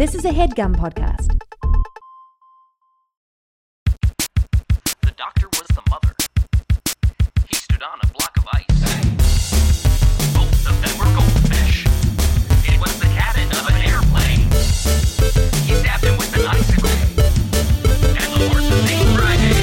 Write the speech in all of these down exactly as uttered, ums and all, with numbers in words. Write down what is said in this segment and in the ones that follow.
This is a HeadGum podcast. The doctor was the mother. He stood on a block of ice. Both of them were goldfish. It was the cabin of an airplane. He stabbed him with an icicle. And the horse's named Friday.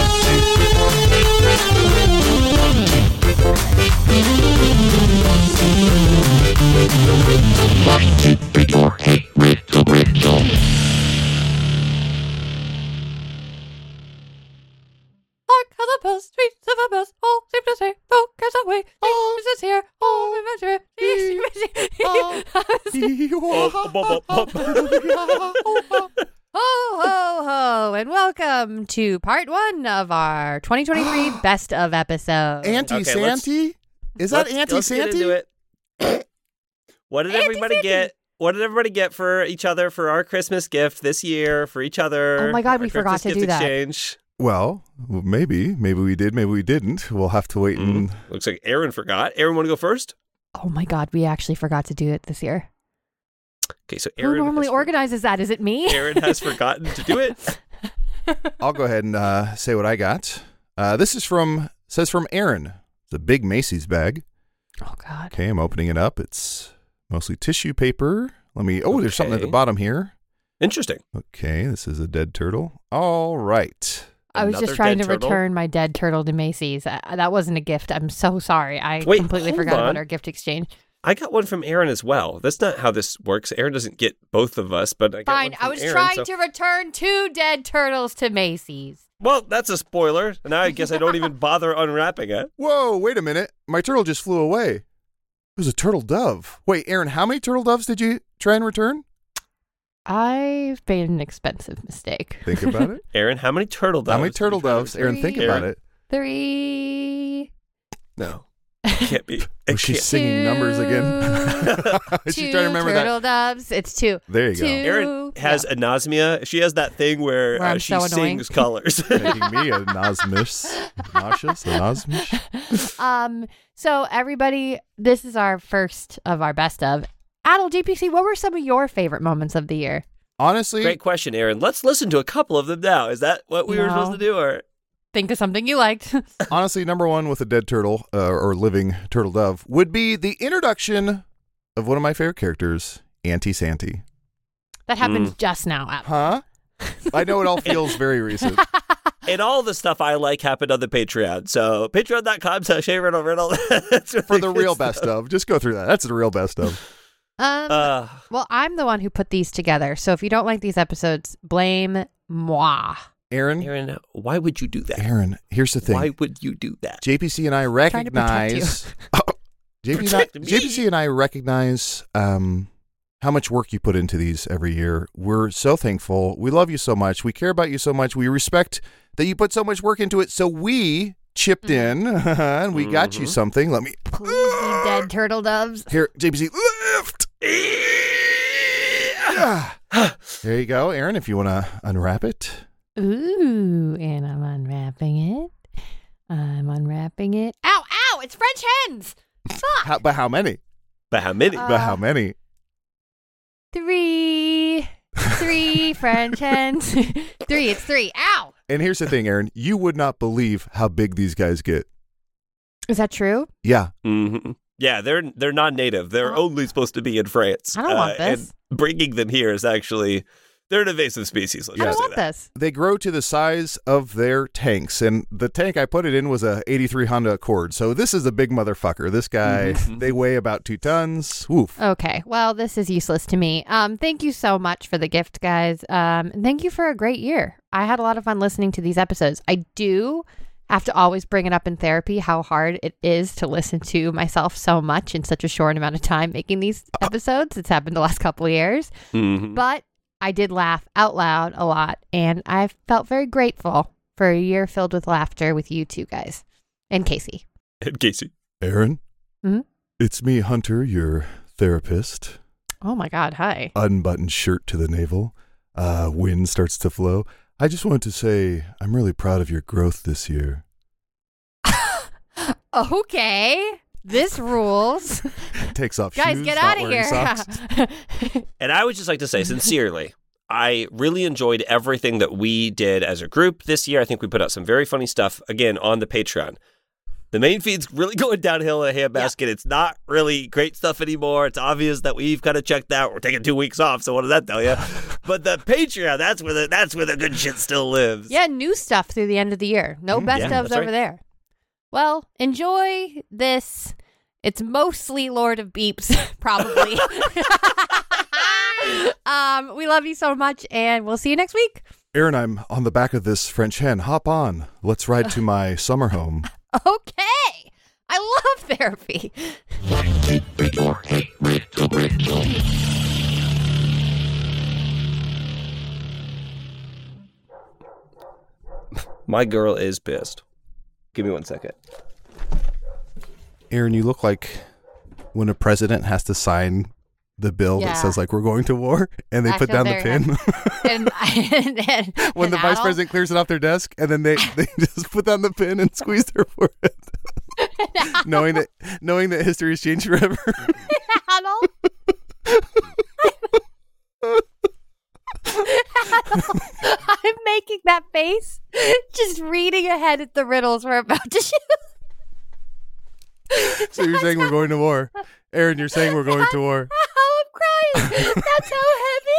Hark how the post streets of a bus all seem to say, focus away, Jesus is here, oh, imagine, Ho, ho, ho, and welcome to part one of our twenty twenty-three Best of episode. Auntie Okay, Santy? Is that let's, Auntie let's get Santy? into it. What did Auntie everybody Santy. get? What did everybody get for each other for our Christmas gift this year? For each other? Oh my God, Our we forgot Christmas to gift do that. exchange. Well, maybe. Maybe we did. Maybe we didn't. We'll have to wait and... Mm. Looks like Aaron forgot. Aaron, want to go first? Oh my God, we actually forgot to do it this year. Okay, so Aaron Who normally has for- organizes that? Is it me? Aaron has forgotten to do it. I'll go ahead and uh, say what I got. Uh, this is from, says from Aaron. It's a big Macy's bag. Oh God. Okay, I'm opening it up. It's mostly tissue paper. Let me, oh, there's something at the Okay. bottom here. Interesting. Okay, this is a dead turtle. All right. I was Another just trying dead to turtle? return my dead turtle to Macy's. Uh, that wasn't a gift. I'm so sorry. I Wait, completely hold forgot on. about our gift exchange. I got one from Aaron as well. That's not how this works. Aaron doesn't get both of us, but I got Fine. one from I was Aaron, trying so- to return two dead turtles to Macy's. Well, that's a spoiler. Now I guess I don't even bother unwrapping it. Whoa, wait a minute. My turtle just flew away. It was a turtle dove. Wait, Aaron, how many turtle doves did you try and return? I've made an expensive mistake. Think about it. Aaron, how many turtle doves? How many did you turtle try to doves? Aaron, think Three. about Aaron? it. Three. No, it can't be. It Oh, she's can't. singing numbers again. she's two trying to remember turtle that. doves. It's two. There you two. go. Aaron has Yeah. anosmia. She has that thing where, Where uh, I'm she so annoying. sings colors. Making me a nosmish. Nauseous? A nosmish? Um. So everybody, this is our first of our best of. Adel, G P C, what were some of your favorite moments of the year? Honestly, Great question, Aaron. Let's listen to a couple of them now. Is that what we were No. supposed to do? Or Think of something you liked. honestly, number one with a dead turtle uh, or living turtle dove would be the introduction of one of my favorite characters, Auntie Santy. That happened Mm. just now, Adel. Huh? I know it all feels very recent. and all the stuff I like happened on the Patreon. So patreon dot com slash hey riddle riddle. That's For really the good real stuff. best of. Just go through that. That's the real best of. Um. Uh, Well, I'm the one who put these together. So if you don't like these episodes, blame moi. Aaron, Aaron, why would you do that? Aaron, here's the thing. Why would you do that? J P C and I Trying to protect you. recognize J P C, Protect me. J P C and I recognize um, how much work you put into these every year. We're so thankful. We love you so much. We care about you so much. We respect that you put so much work into it. So we chipped in and we got you Mhm. something. Let me Please be dead turtle doves. here, J P C, lift. There you go, Aaron. If you want to unwrap it. Ooh, and I'm unwrapping it. I'm unwrapping it. Ow, ow, it's French hens. Fuck. How, but how many? But how many? Uh, but how many? Three. Three French hens. Three, it's three. Ow. And here's the thing, Aaron. You would not believe how big these guys get. Is that true? Yeah. hmm Yeah, they're they're non-native. They're Oh. only supposed to be in France. I don't want Uh, this. And bringing them here is actually they're an invasive species. Let's I don't just say want that. this. They grow to the size of their tanks, and the tank I put it in was a eighty-three Honda Accord. So this is a big motherfucker. This guy, Mhm. they weigh about two tons. Woof. Okay, well, this is useless to me. Um, thank you so much for the gift, guys. Um, and thank you for a great year. I had a lot of fun listening to these episodes. I do have to always bring it up in therapy how hard it is to listen to myself so much in such a short amount of time making these episodes. It's happened the last couple of years, Mhm. but I did laugh out loud a lot, and I felt very grateful for a year filled with laughter with you two guys and Casey. And Casey. Aaron, Mhm. it's me, Hunter, your therapist. Oh my God! Hi. Unbuttoned shirt to the navel. Uh, wind starts to flow. I just wanted to say I'm really proud of your growth this year. Okay. This rules. Takes off Guys, shoes, get not out of wearing here. socks. And I would just like to say sincerely, I really enjoyed everything that we did as a group this year. I think we put out some very funny stuff, again, on the Patreon. The main feed's really going downhill in a handbasket. Yeah. It's not really great stuff anymore. It's obvious that we've kind of checked out. We're taking two weeks off, so what does that tell you? But the Patreon, that's where the, that's where the good shit still lives. Yeah, new stuff through the end of the year. No Mm, best yeah, ofs that's over right. there. Well, enjoy this. It's mostly Lord of Beeps, probably. um, we love you so much, and we'll see you next week. Aaron, I'm on the back of this French hen. Hop on. Let's ride to my summer home. Okay. I love therapy. My girl is pissed. Give me one second. Aaron, you look like when a president has to sign the bill Yeah. that says, like, we're going to war, and they I put feel down the very pin. and, and, and, When and the vice Adel- president clears it off their desk, and then they, they just put down the pin and squeeze their forehead. knowing that knowing that history has changed forever. Adel? Adel, I'm making that face, just reading ahead at the riddles we're about to shoot. So you're saying we're going to war. Aaron, you're saying we're going to war. Oh, I'm crying. That's how heavy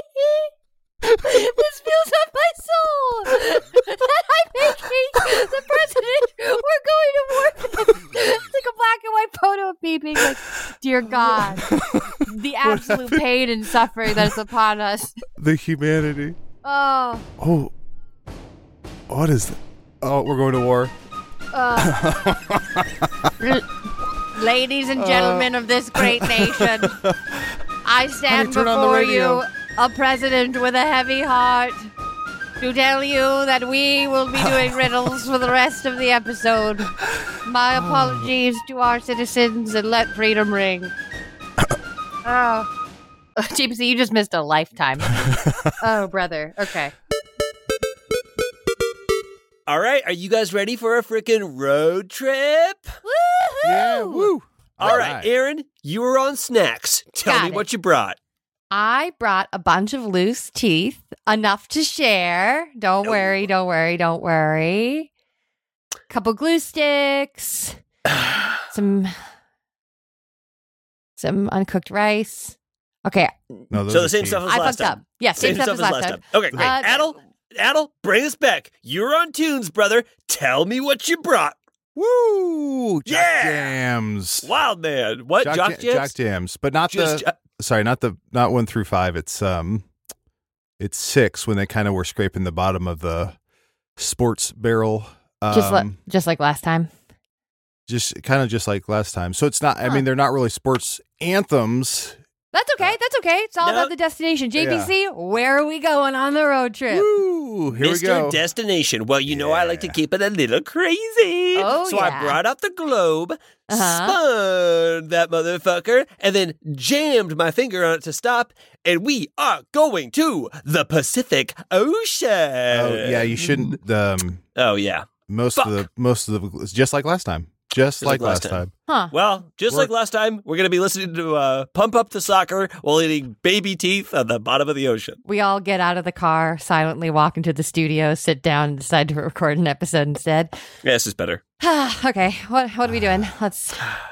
this feels on my soul. That I'm making the president. We're going to war. It's like a black and white photo of me being like, dear God, the absolute pain and suffering that is upon us. The humanity. Oh. Oh. What is that? Oh, we're going to war. Uh, l- ladies and gentlemen of this great nation, I stand Honey, turn on the before radio. you, a president with a heavy heart, to tell you that we will be doing riddles for the rest of the episode. My apologies to our citizens, and let freedom ring. Oh. G P C, you just missed a lifetime. Oh, brother. Okay. All right, are you guys ready for a freaking road trip? Woohoo! Yeah, woo. All right, Aaron, you were on snacks. Tell Got me it. what you brought. I brought a bunch of loose teeth, enough to share. Don't Oh. worry, don't worry, don't worry. Couple glue sticks, some some uncooked rice. Okay, No, those So are the same teeth. stuff as I last fucked time. up. Yeah, same, Same stuff, as last time. Okay, great. Uh, Adel, Adel, bring us back. You're on tunes, brother. Tell me what you brought. Woo! Jock Yeah! jams. Wild man. What? Jock, ja- jams? Jock jams, but not Just the. jo- Sorry, not the not one through five. It's um, it's six when they kind of were scraping the bottom of the sports barrel. Um, Just like just like last time. just kind of just like last time. So it's not. I Huh. mean, they're not really sports anthems. That's okay. That's okay. It's all No. about the destination. J P C, where are we going on the road trip? Woo! Here Mister we go. Destination. Well, you know I like to Yeah. keep it a little crazy. Oh, so yeah. I brought out the globe, Uh-huh. spun that motherfucker, and then jammed my finger on it to stop, and we are going to the Pacific Ocean. Oh yeah, you shouldn't. Um, Oh, yeah. most Fuck. of the most of the it's just like last time. Just, like, last time. Huh. Well, just We're- like last time, we're going to be listening to uh, Pump Up the Soccer while eating baby teeth at the bottom of the ocean. We all get out of the car, silently walk into the studio, sit down, and decide to record an episode instead. Yeah, this is better. Okay, what what are we doing? Let's.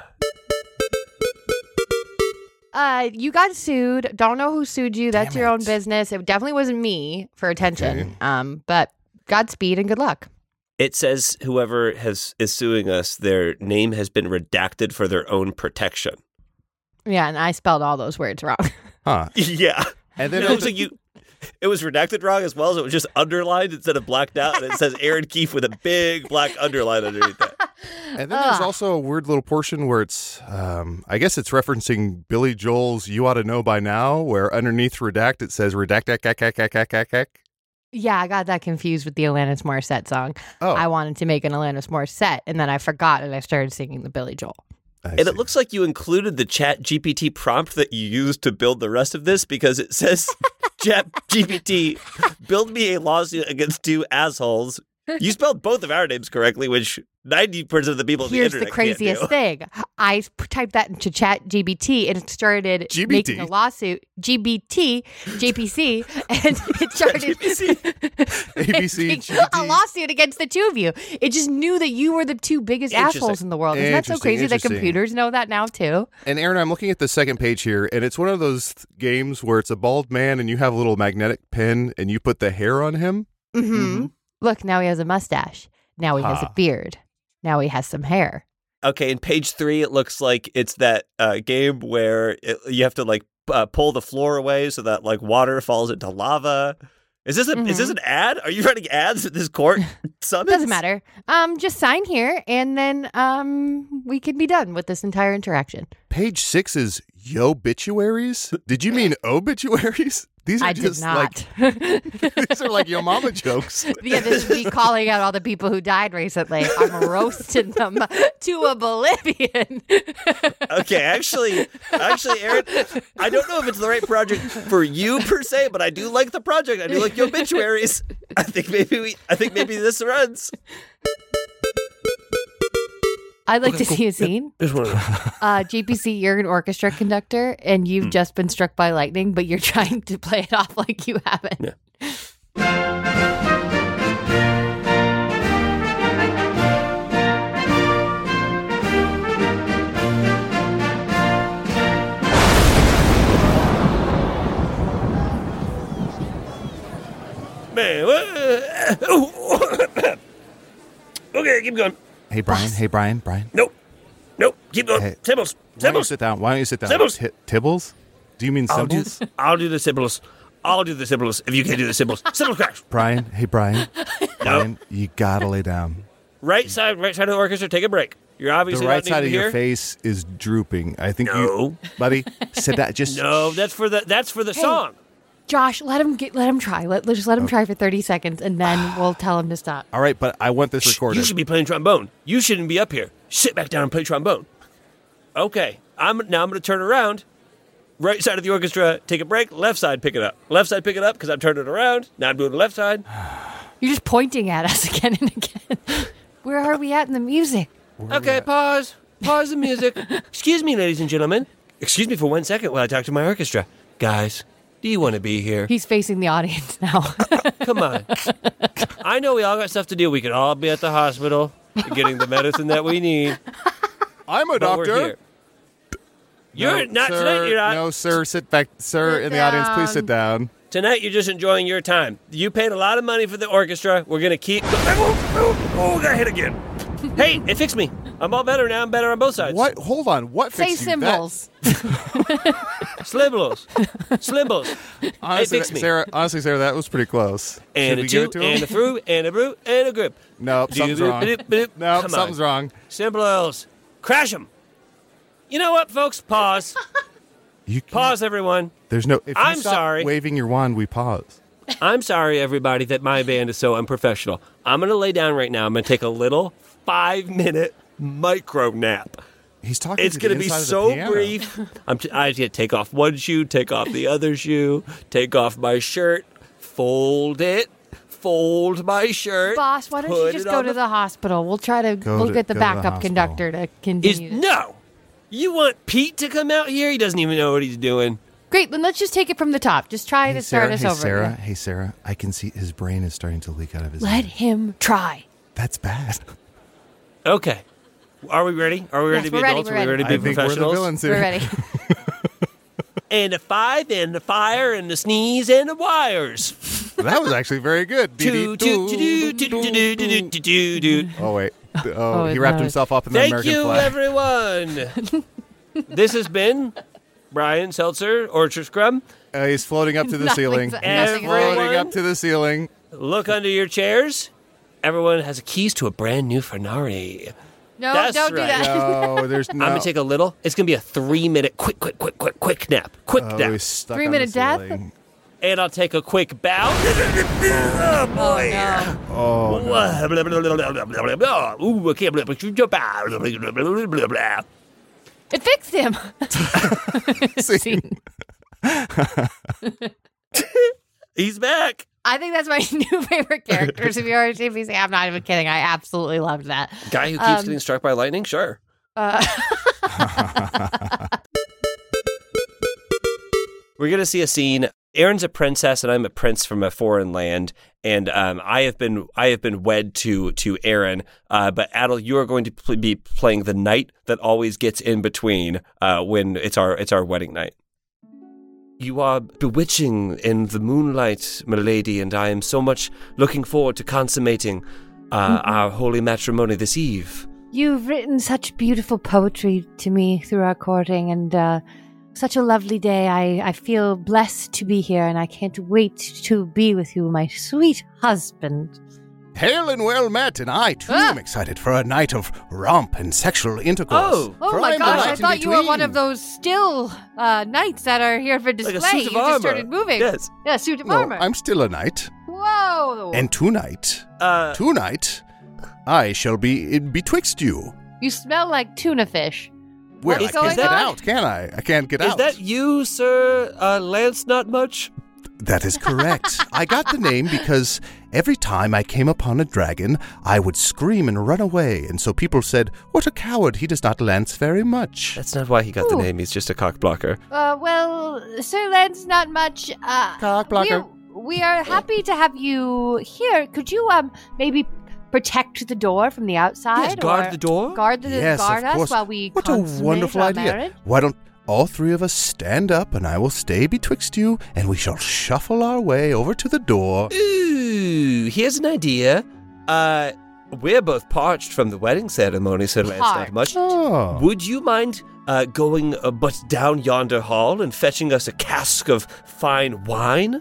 Uh, you got sued. Don't know who sued you. That's Damn your own it. business. It definitely wasn't me for attention. Okay. Um, but Godspeed and good luck. It says whoever has is suing us, their name has been redacted for their own protection. Yeah, and I spelled all those words wrong. Huh? Yeah. And then It looks like you. It was redacted wrong as well, so it was just underlined instead of blacked out, and it says Aaron Keefe with a big black underline underneath it. And then there's Ugh. also a weird little portion where it's, um, I guess it's referencing Billy Joel's "You Ought to Know by Now," where underneath redact it says redact. ack, ack, ack, ack, ack, ack, ack. Yeah, I got that confused with the Alanis Morissette song. Oh, I wanted to make an Alanis Morissette, and then I forgot, and I started singing the Billy Joel. I And see. it looks like you included the Chat G P T prompt that you used to build the rest of this because it says, Chat G P T, build me a lawsuit against two assholes. You spelled both of our names correctly, which ninety percent of the people on Here's the the internet can't craziest do. thing. I p- typed that into Chat G B T and it started G B T? making a lawsuit. G B T, J P C, and it started A B C, making G B T. a lawsuit against the two of you. It just knew that you were the two biggest Interesting. assholes in the world. Isn't that so Interesting, crazy that interesting. computers know that now too? And Aaron, I'm looking at the second page here, and it's one of those th- games where it's a bald man and you have a little magnetic pin and you put the hair on him. Mm-hmm. Look, now he has a mustache. Now he has a Ha. beard. Now he has some hair. Okay, in page three, it looks like it's that uh, game where it, you have to like uh, pull the floor away so that like water falls into lava. Is this a is this an ad? Are you running ads at this court summit? Doesn't matter. Um, just sign here, and then um, we can be done with this entire interaction. Page six is yo-bituaries. Did you mean obituaries? These are I did just not. like these are like yo mama jokes. Yeah, this would be calling out all the people who died recently. I'm roasting them to oblivion. Okay, actually, actually, Aaron, I don't know if it's the right project for you per se, but I do like the project. I do like your obituaries. I think maybe we. I think maybe this runs. I'd like to see a scene. There's one of those. Uh, J P C, you're an orchestra conductor, and you've just been struck by lightning, but you're trying to play it off like you haven't. Yeah. Man, what? Okay, keep going. Hey Brian, hey Brian, Brian. Nope, nope, keep going. Hey. Symbols, Why don't you symbols. sit down? Why don't you sit down? Symbols. Ti- Tibbles? Do you mean I'll do, symbols? I'll do the symbols. I'll do the symbols if you can't do the symbols. Symbol crash. Brian, hey Brian. Brian, you gotta lay down. Right side, right side of the orchestra. Take a break. You're The obviously right not side of needed your here. face is drooping. I think No. you, buddy, sit down. Just No, that's for the that's for the Hey. song. Josh, let him get, let him try. Let, let's just let him try for thirty seconds, and then we'll tell him to stop. All right, but I want this Shh, recorded. You should be playing trombone. You shouldn't be up here. Sit back down and play trombone. Okay. I'm now I'm going to turn around. Right side of the orchestra, take a break. Left side, pick it up. Left side, pick it up because I'm turning it around. Now I'm doing the left side. You're just pointing at us again and again. Where are we at in the music? Okay, pause. Pause the music. Excuse me, ladies and gentlemen. Excuse me for one second while I talk to my orchestra. Guys, do you want to be here? He's facing the audience now. Come on. I know we all got stuff to do. We could all be at the hospital getting the medicine that we need. I'm a But we're doctor. here. You're No, not sir, tonight. You're not. No, sir. Sit back, sir. Sit in the audience, please down. sit down. Tonight, you're just enjoying your time. You paid a lot of money for the orchestra. We're going to keep. Oh, oh, got hit again. Hey, it fixed me. I'm all better now. I'm better on both sides. What? Hold on. What? Say fixed you? That- symbols. Slimbles. Slimbles. Honestly, fixed me. Sarah. Honestly, Sarah, that was pretty close. And Should a we give two, it to him? and a through, and a brew, and a grip. Nope, something's wrong. Doop-a-doop-a-doop. Nope, Come something's on. wrong. Symbols. Crash them. You know what, folks? Pause. You can't- Pause, everyone. There's no. If you I'm stop sorry. waving your wand, we pause. I'm sorry, everybody, that my band is so unprofessional. I'm going to lay down right now. I'm going to take a little five-minute micro nap. He's talking. It's to going the to be inside of the so piano. brief. I'm t- I have to take off one shoe, take off the other shoe, take off my shirt, fold it, fold my shirt. Boss, why don't you put just it go on to the hospital? We'll try to. Go we'll to- get the go to the backup hospital. conductor to Is continue. this. no. You want Pete to come out here? He doesn't even know what he's doing. Great, then let's just take it from the top. Just try Hey to start Sarah, us hey over. Sarah, again. hey Sarah, I can see his brain is starting to leak out of his Let head. him try. That's bad. Okay. Are we ready? Are we ready Yes, to be we're ready, adults? we're Are we ready to I be think we're the professionals? villains here. We're ready. And a five, and a fire, and a sneeze, and the wires. That was actually very good. Toot, toot, toot, toot, toot, toot, toot, toot, toot, toot. Oh wait. Oh, Oh, he it's wrapped not- himself up in the Thank American you, flag. everyone. This has been Brian Seltzer, Orchard Scrum. Uh, he's floating up to the Nothing's- ceiling. nothing's He's happening. floating up to the ceiling. Look under your chairs. Everyone has keys to a brand new Ferrari. No, That's don't do right. that. No, there's no. I'm gonna take a little. It's gonna be a three minute quick, quick, quick, quick, quick nap. Quick Oh, nap. he's stuck Three on minute the death? ceiling. And I'll take a quick bow. Oh boy. Oh, no. Oh, Blah, blah, blah, blah, blah, blah, blah, blah. Ooh, I can't blah, blah, blah, blah, blah, blah, blah, blah. It fixed him. see, Scene. He's back. I think that's my new favorite characters. If you are T V C, I'm not even kidding. I absolutely loved that. Guy who keeps Um, getting struck by lightning? Sure. Uh, We're going to see a scene. Erin's a princess and I'm a prince from a foreign land. And um, I have been I have been wed to to Erin. Uh, but Adel, you are going to pl- be playing the knight that always gets in between uh, when it's our it's our wedding night. You are bewitching in the moonlight, milady, and I am so much looking forward to consummating uh, Mm-hmm. our holy matrimony this eve. You've written such beautiful poetry to me through our courting, and uh, such a lovely day. I, I feel blessed to be here, and I can't wait to be with you, my sweet husband. Hail and well met, and I too Ah. am excited for a night of romp and sexual intercourse. Oh. Oh For my I'm the gosh, knight I in thought you were one between. of those still uh, knights that are here for display. Like a suit you of just armor. started moving. Yes. Yeah, suit of No, armor. I'm still a knight, Whoa. and tonight, Uh, tonight, I shall be in betwixt you. You smell like tuna fish. Well, What's I can't going get on? out, can I? I can't get is out. that you, sir? Uh, Lance Not Much? That is correct. I got the name because every time I came upon a dragon, I would scream and run away, and so people said, "What a coward! He does not lance very much." That's not why he got the Ooh. name. He's just a cock blocker. Uh, well, Sir Lance, not much. Uh, Cock blocker. We, we are happy to have you here. Could you um maybe protect the door from the outside? Yes, guard or the door? Guard the Yes, guard of us course. while we What a consummate wonderful our idea! marriage? Why don't all three of us stand up, and I will stay betwixt you, and we shall shuffle our way over to the door. Ooh, here's an idea. Uh, we're both parched from the wedding ceremony, Sir Lance Not Much. Oh, Would you mind uh, going uh, but down yonder hall and fetching us a cask of fine wine?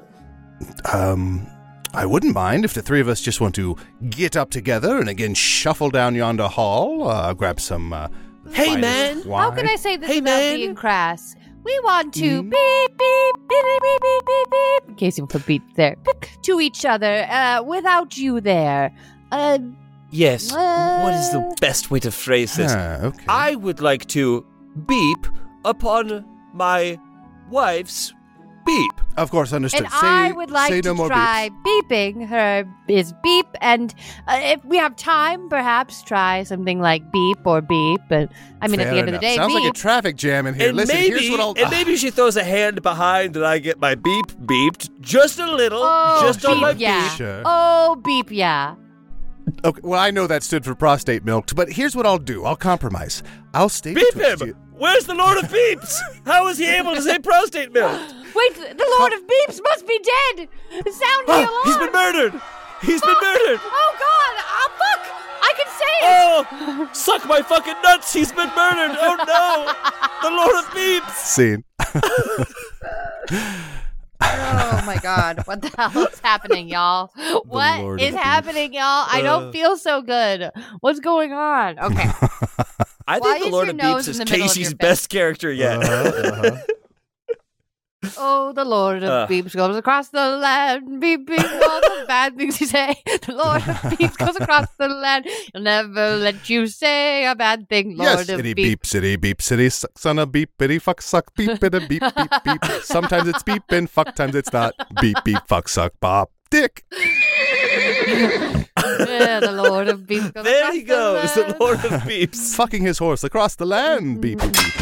um, I wouldn't mind if the three of us just want to get up together and again shuffle down yonder hall. Uh, grab some. Uh, Hey, finest man. How wine. can I say this Hey, without man. being crass? We want to Mm. beep, beep, beep, beep, beep, beep, beep, in case you put beep there, beep, to each other uh, without you there. Uh, Yes. Uh, What is the best way to phrase this? Ah, okay. I would like to beep upon my wife's beep. Of course, understood. and say, I would like say to no more try beeping her is beep, and uh, if we have time, perhaps try something like beep or beep. But I mean, at Fair the end of enough. the day, Sounds beep. like a traffic jam in here. And Listen, maybe, here's what I'll. and maybe she throws a hand behind and I get my beep beeped just a little, oh, just beep, on my yeah. beep. Sure. Oh, beep, yeah. Okay, well, I know that stood for prostate milked, but here's what I'll do. I'll compromise. I'll stay Beep betwixt him! you. Where's the Lord of Beeps? How is he able to say prostate milk? Wait, the Lord of Beeps must be dead. Sound the alarm. He's been murdered! He's been murdered! Oh God! Oh fuck! I can say it. Oh! Suck my fucking nuts! He's been murdered! Oh no! The Lord of Beeps! Scene. Oh my God! What the hell is happening, y'all? What Lord is of happening, y'all? I don't Uh. feel so good. What's going on? Okay. I Why think the is Lord your of nose Beeps is in the middle of Casey's your best character yet. Uh-huh, uh-huh. Oh, the Lord of Uh. Beeps goes across the land, beeping all the bad things you say. The Lord of Beeps goes across the land. He'll never let you say a bad thing, Lord Yes, of itty Beeps. beep, city beep, city sucks on a beep, itty fuck suck, beep, it a beep, beep, beep. Sometimes it's beep and fuck, times it's not. Beep, beep, fuck, suck, bop, dick. Yeah, the Lord of Beeps goes There across he goes, the land. Lord of Beeps. Fucking his horse across the land. Beep, beep, beep.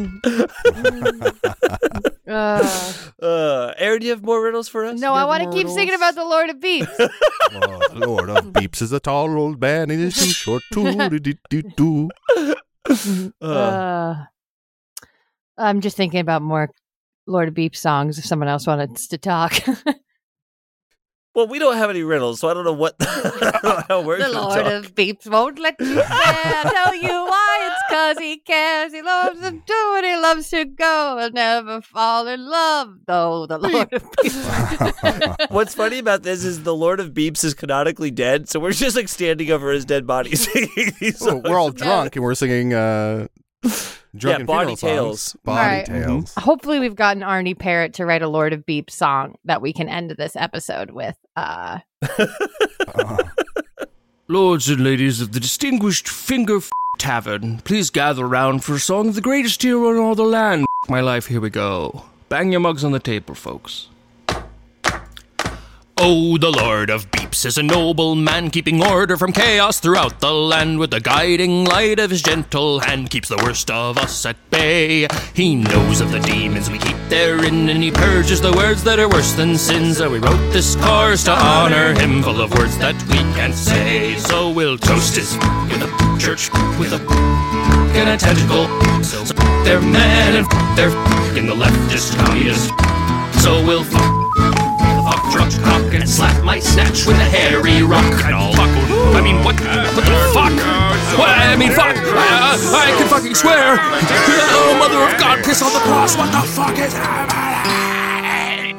Uh, Uh, Aaron, do you have more riddles for us? no, I want to keep singing about the Lord of Beeps. Oh, the Lord of Beeps is a tall old man and he's too short to do, do, do. Uh, Uh, I'm just thinking about more Lord of Beeps songs if someone else wanted to talk. well, we don't have any riddles, so I don't know what I don't know how we're The gonna Lord talk. of Beeps won't let you stay. I'll tell you why. It's because he cares. He loves to do and he loves to go. He'll never fall in love, though. The Lord of Beeps. What's funny about this is the Lord of Beeps is canonically dead, so we're just like standing over his dead body singing these Oh, songs. we're all drunk and we're singing uh, drunken Body funeral songs. Tales. Body All right. Tales. Hopefully, we've gotten Arnie Parrott to write a Lord of Beeps song that we can end this episode with. Uh, Uh, Lords and ladies of the distinguished Finger F- Tavern, please gather round for a song of the greatest hero in all the land. F- my life, here we go. Bang your mugs on the table, folks. Oh, the Lord of Beeps is a noble man, keeping order from chaos throughout the land. With the guiding light of his gentle hand, keeps the worst of us at bay. He knows of the demons we keep therein, and he purges the words that are worse than sin. So we wrote this chorus to honor him, full of words that we can't say. So we'll toast his f- with a church with a f- and a tentacle. So f- their man and f- their f- in the leftist communist. So we'll fuck fuck truck cock and slap my snatch with a hairy rock. And I'll fuck. I mean, what? What the fuck? What? I mean, fuck. I, I can fucking swear. Oh, mother of God, piss on the cross. What the fuck is happening?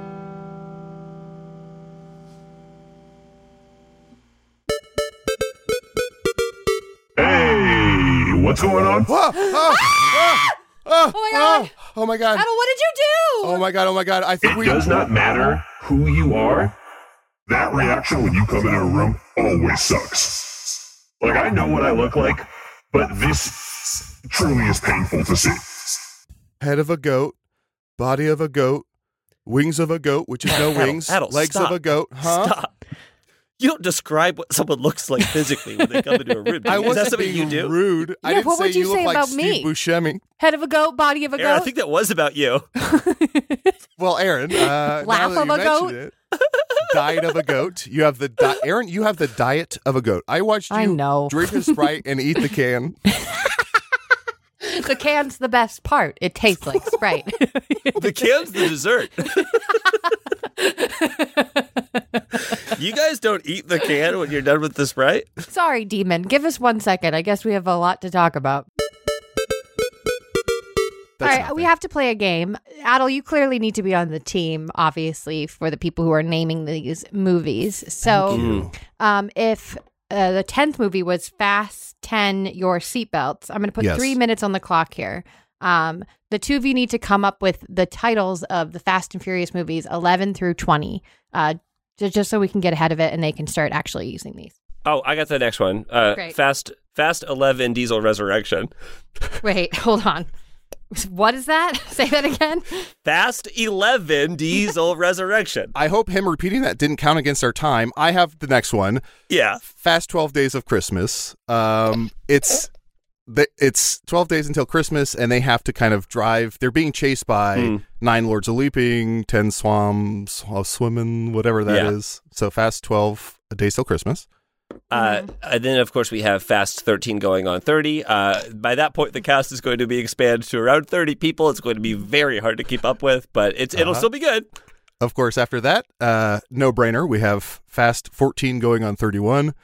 Hey, what's going on? Whoa, oh, oh, oh, Oh my God. oh, oh my God. Adel, what did you do? Oh my God, oh my God. I think It we... does not matter who you are. That reaction when you come into a room always sucks. Like, I know what I look like, but this truly is painful to see. Head of a goat, body of a goat, wings of a goat, which is no Adel, wings, Adel, legs stop. of a goat. Huh? Stop. You don't describe what someone looks like physically when they come into a room. I Is wasn't that something being you do? rude. I Yeah, didn't what say would you look say like about Steve me? Buscemi. Head of a goat, body of a Aaron, I goat. think that was about you. Well, Aaron, uh, Laugh now that of you a mention goat? it, diet of a goat. You have the di- Aaron. You have the diet of a goat. I watched you I know. drink a Sprite and eat the can. The can's the best part. It tastes like Sprite. The can's the dessert. You guys don't eat the can when you're done with the Sprite? Sorry, Demon. Give us one second. I guess we have a lot to talk about. All That's right, nothing. we have to play a game. Adel, you clearly need to be on the team, obviously, for the people who are naming these movies. So, um, if uh, the tenth movie was Fast ten, Your Seatbelts, I'm going to put Yes. three minutes on the clock here. Um, the two of you need to come up with the titles of the Fast and Furious movies, eleven through twenty, uh, ju- just so we can get ahead of it and they can start actually using these. Oh, I got the next one. Uh, Great. Fast Fast eleven Diesel Resurrection. Wait, hold on. What is that? Say that again. Fast eleven Diesel Resurrection. I hope him repeating that didn't count against our time. I have the next one. Yeah. Fast twelve Days of Christmas. Um, it's the, it's twelve days until Christmas, and they have to kind of drive. They're being chased by Mm. nine Lords of Leaping, ten Swams of Swimming, whatever that is. Yeah. So Fast twelve Days till Christmas. Uh, and then, of course, we have Fast thirteen going on thirty. Uh, by that point, the cast is going to be expanded to around thirty people. It's going to be very hard to keep up with, but it's it'll Uh-huh. still be good. Of course, after that, uh, no brainer. We have Fast fourteen going on thirty-one.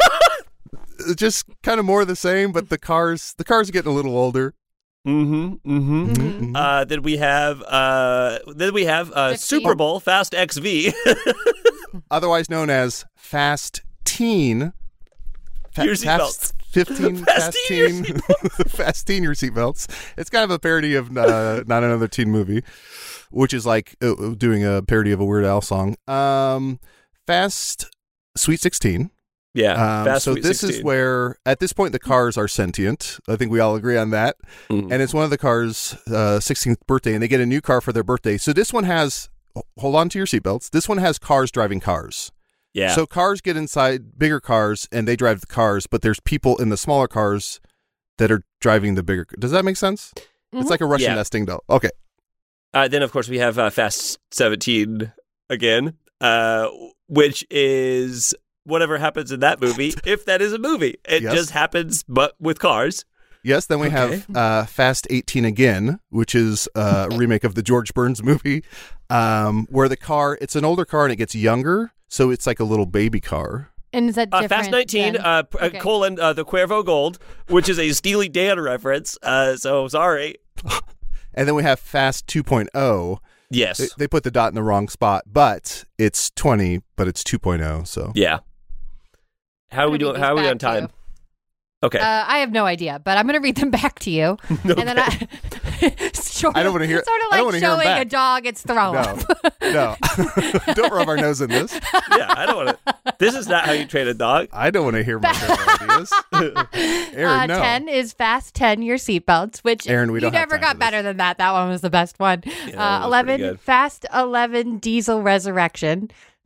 Just kind of more of the same, but the cars the cars are getting a little older. Mm-hmm. Mm-hmm. Mhm. Uh, then we have uh, then we have uh, Fifteen. Super Bowl Fast X V. Otherwise known as Fast Teen. Fa- Your Fast seatbelts. fifteen, Fast Fast Teen, your Teen, Fast Teen, your seatbelts. It's kind of a parody of uh, Not Another Teen Movie, which is like uh, doing a parody of a Weird Al song. Um, Fast Sweet sixteen. Yeah. Um, Fast so Sweet this sixteen. is where, at this point, the cars are sentient. I think we all agree on that. Mm. And it's one of the cars' uh, sixteenth birthday, and they get a new car for their birthday. So this one has, hold on to your seatbelts, this one has cars driving cars. Yeah. So cars get inside bigger cars, and they drive the cars, but there's people in the smaller cars that are driving the bigger. Does that make sense? Mhm. It's like a Russian Yeah. nesting doll. Okay. Uh, then, of course, we have uh, Fast seventeen again, uh, which is whatever happens in that movie, if that is a movie. It Yes. just happens, but with cars. Yes, then we Okay. have uh, Fast eighteen again, which is uh, a remake of the George Burns movie, um, where the car, it's an older car and it gets younger, so it's like a little baby car. And is that Uh, different? Fast nineteen, than- uh, p- uh, Okay. colon, uh, the Cuervo Gold, which is a Steely Dan reference. Uh, so, sorry. And then we have Fast two point oh. Yes. They, they put the dot in the wrong spot, but it's twenty, but it's two point oh, so. Yeah. How are I'm we gonna doing? read How are we these on back to time? you. Okay. Uh, I have no idea, but I'm going to read them back to you. And then I, sort I don't of- wanna hear- Sort of I don't like wanna hear 'em showing back. a dog its throw No, up. no. Don't rub our nose in this. yeah, I don't want to. This is not how you train a dog. I don't want to hear my ideas. Aaron, uh, no. ten is Fast ten, Your Seatbelts, which Aaron, we you don't have never time got for this. better than that. That one was the best one. that uh, was pretty eleven, good. Fast eleven, Diesel Resurrection.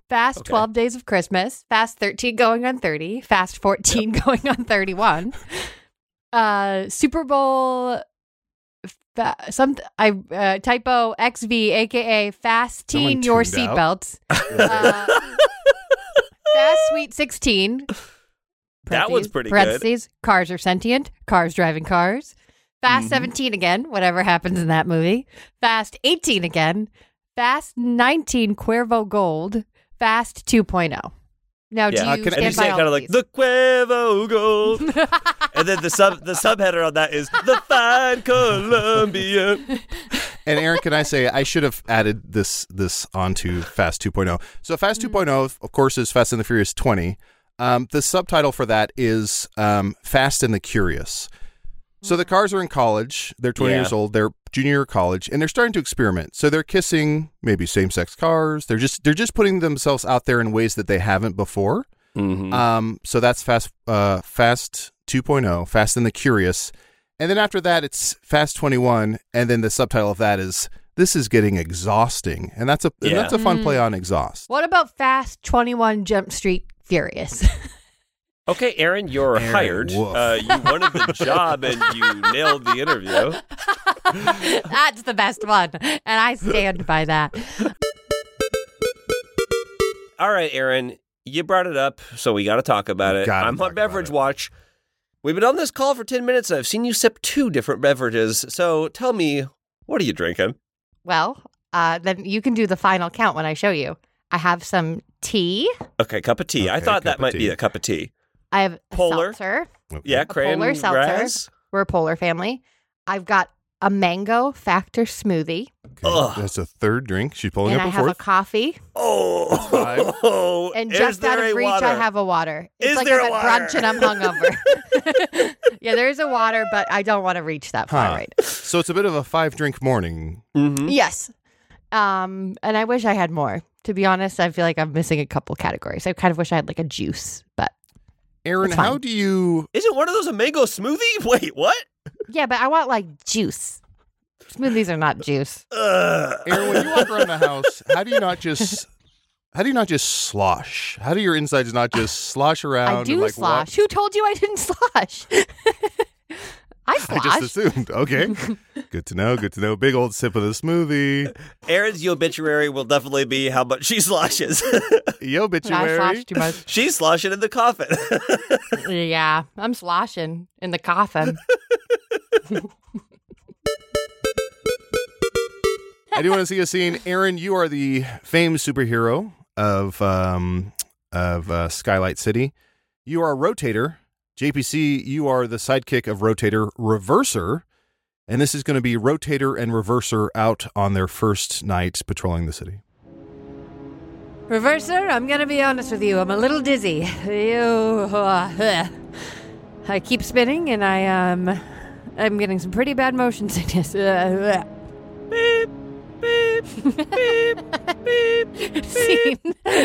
Fast Okay. twelve Days of Christmas, Fast thirteen going on thirty, Fast fourteen going on thirty-one. Uh, Super Bowl, fa- some I uh, typo X V, aka Fast Teen Someone Your tuned Seatbelts. uh, Fast Sweet sixteen. That one's pretty good. Parentheses, cars are sentient, cars driving cars. Fast Mhm. seventeen again, whatever happens in that movie. Fast eighteen again. Fast nineteen Cuervo Gold. Fast two point oh. Now, do Yeah, you can I- and you stand say by it all kind of of like these? the Cuervo Gold, and then the sub the subheader on that is the fine Columbia. And Aaron, can I say I should have added this this onto Fast two point oh. So Fast Mm-hmm. two point oh, of course, is Fast and the Furious twenty. Um, the subtitle for that is um, Fast and the Curious. So the cars are in college. They're twenty Yeah. years old. They're junior year of college, and they're starting to experiment. So they're kissing maybe same-sex cars. They're just they're just putting themselves out there in ways that they haven't before. Mm-hmm. Um, so that's Fast uh, Fast two point oh, Fast and the Curious. And then after that, it's Fast twenty-one, and then the subtitle of that is This is Getting Exhausting. And that's a and Yeah. that's a fun Mm. play on exhaust. What about Fast twenty-one Jump Street Furious? Okay, Aaron, you're Aaron, hired. woof. Uh, you wanted the job and you nailed the interview. That's the best one, and I stand by that. All right, Aaron, you brought it up, so we got to talk about it. Gotta I'm talk on Beverage about it. Watch. We've been on this call for ten minutes, and I've seen you sip two different beverages. So tell me, what are you drinking? Well, uh, then you can do the final count when I show you. I have some tea. Okay, cup of tea. I Okay, thought cup that of might be tea. a cup of tea. I have a Polar. seltzer. Okay. Yeah, A cran polar seltzer. ras. We're a polar family. I've got a mango factor smoothie, Okay. Ugh. That's a third drink. She's pulling and up I a have a fourth. coffee. Oh, And is just out there of a reach, water? I have a water. It's Is like there I'm a at water? brunch and I'm hungover. Yeah, there is a water, but I don't want to reach that far Huh. right. So it's a bit of a five drink morning. Mhm. Yes. Um, and I wish I had more. To be honest, I feel like I'm missing a couple categories. I kind of wish I had like a juice, but Aaron, That's fine. how do you Isn't one of those a mango smoothie? Wait, what? yeah, but I want like juice. Smoothies are not juice. Ugh. Aaron, when you walk around the house, how do you not just how do you not just slosh? How do your insides not just slosh around? I and, do like, slosh. walk- Who told you I didn't slosh? I I slosh. just assumed. Okay. Good to know. Good to know. Big old sip of the smoothie. Aaron's obituary will definitely be how much she sloshes. Yo, I obituary. slosh too much. She's sloshing in the coffin. Yeah, I'm sloshing in the coffin. I do want to see a scene. Aaron, you are the famed superhero of um, of uh, Skylight City. You are a rotator. J P C, you are the sidekick of Rotator Reverser. And this is going to be Rotator and Reverser out on their first night patrolling the city. Reverser, I'm gonna be honest with you. I'm a little dizzy. You, uh, I keep spinning, and I um, I'm getting some pretty bad motion sickness. Uh, beep, beep, beep, beep, Scene.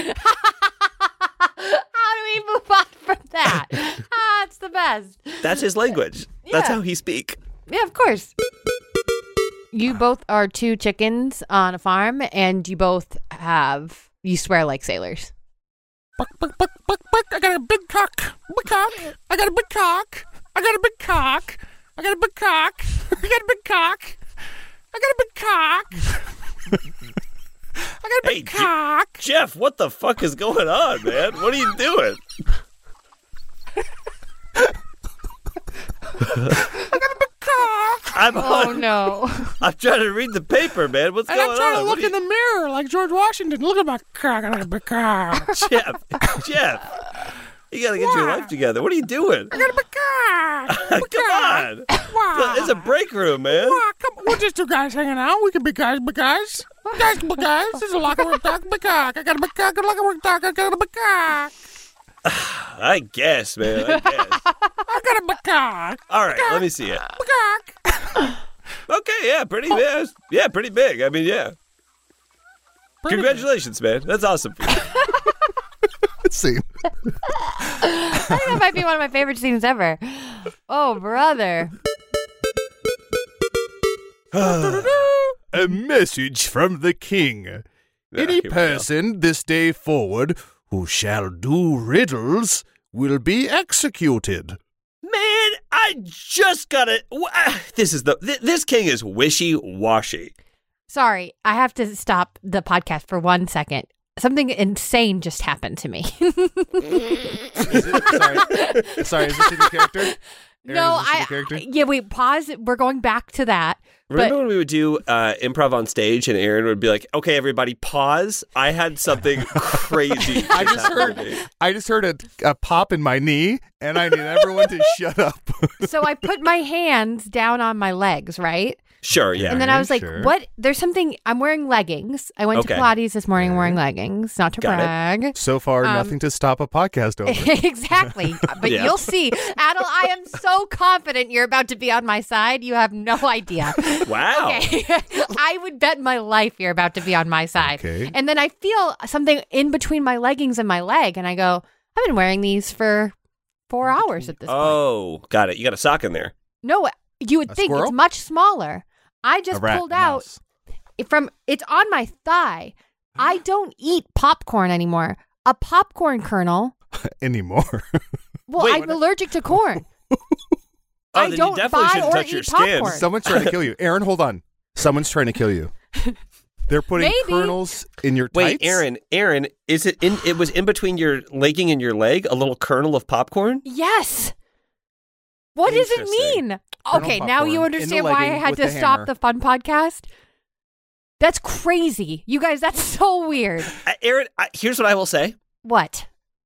How do we move on from that? Ah, it's the best. That's his language. That's Yeah. how he speak. Yeah, of course. You both are two chickens on a farm, and you both have, you swear like sailors. Buck, buck, buck, buck, buck. I got a big cock. Big cock. I got a big cock. I got a big cock. I got a big cock. I got a big cock. I got a big cock. I got a Hey, big Je- cock. Jeff, what the fuck is going on, man? What are you doing? Cock. I'm Oh, on, no. I'm trying to read the paper, man. What's And going I'm trying on? to What look are in the mirror like George Washington. Look at my cock. I got a big cock. you- Jeff, Jeff, you gotta get your Why? life together. What are you doing? I got a big cock. Big Come cock. on. Why? It's a break room, man. Why? Come on. We're just two guys hanging out. We can be guys, big guys. Guys, big guys. This is a locker room talk. Big cock. I got a big cock. A locker room talk. I got a big cock. I guess, man. I guess. I got a big cock. All right, let me see it. Big cock. Okay, yeah, pretty big. Yeah, pretty big. I mean, yeah. Congratulations, man. That's awesome. For you. Scene. I think that might be one of my favorite scenes ever. Oh, brother. A message from the king. Yeah, Any here we go. person this day forward who shall do riddles will be executed. Man, I just gotta. wh- This is the. Th- this king is wishy-washy. Sorry, I have to stop the podcast for one second. Something insane just happened to me. Is it? Sorry. Sorry, is this in your character? Aaron, no, is this in I, your character? yeah, wait, pause. We're going back to that. Remember But when we would do uh, improv on stage and Aaron would be like, okay, everybody, pause. I had something crazy. I just happen to heard me." I just heard a, a pop in my knee, and I need everyone to shut up. so I put my hands down on my legs, right? Sure, yeah. And then I was like, sure. what? There's something. I'm wearing leggings. I went Okay. to Pilates this morning wearing leggings, not to Got it. brag. So far, Um, nothing to stop a podcast over. exactly. But Yeah. you'll see. Adel, I am so confident you're about to be on my side. You have no idea. Wow. Okay. I would bet my life you're about to be on my side. Okay. And then I feel something in between my leggings and my leg. And I go, I've been wearing these for four hours at this point. Oh, got it. You got a sock in there. No, you would A think squirrel? it's much smaller. I just A rat, pulled a out mouse. from, it's on my thigh. I don't eat popcorn anymore. A popcorn kernel. Anymore. Well, Wait, I'm allergic to corn. Oh, I then don't you definitely buy shouldn't or touch your eat skin. popcorn. Someone's trying to kill you. Aaron, hold on. Someone's trying to kill you. They're putting Maybe. kernels in your Wait, tights. Aaron, Aaron, is it in? It was in between your legging and your leg, a little kernel of popcorn. Yes. What does it Interesting. mean? Kernel Okay, now you popcorn in the understand why I legging had with to the stop hammer. the fun podcast? That's crazy. You guys, that's so weird. Uh, Aaron, I, here's what I will say. What?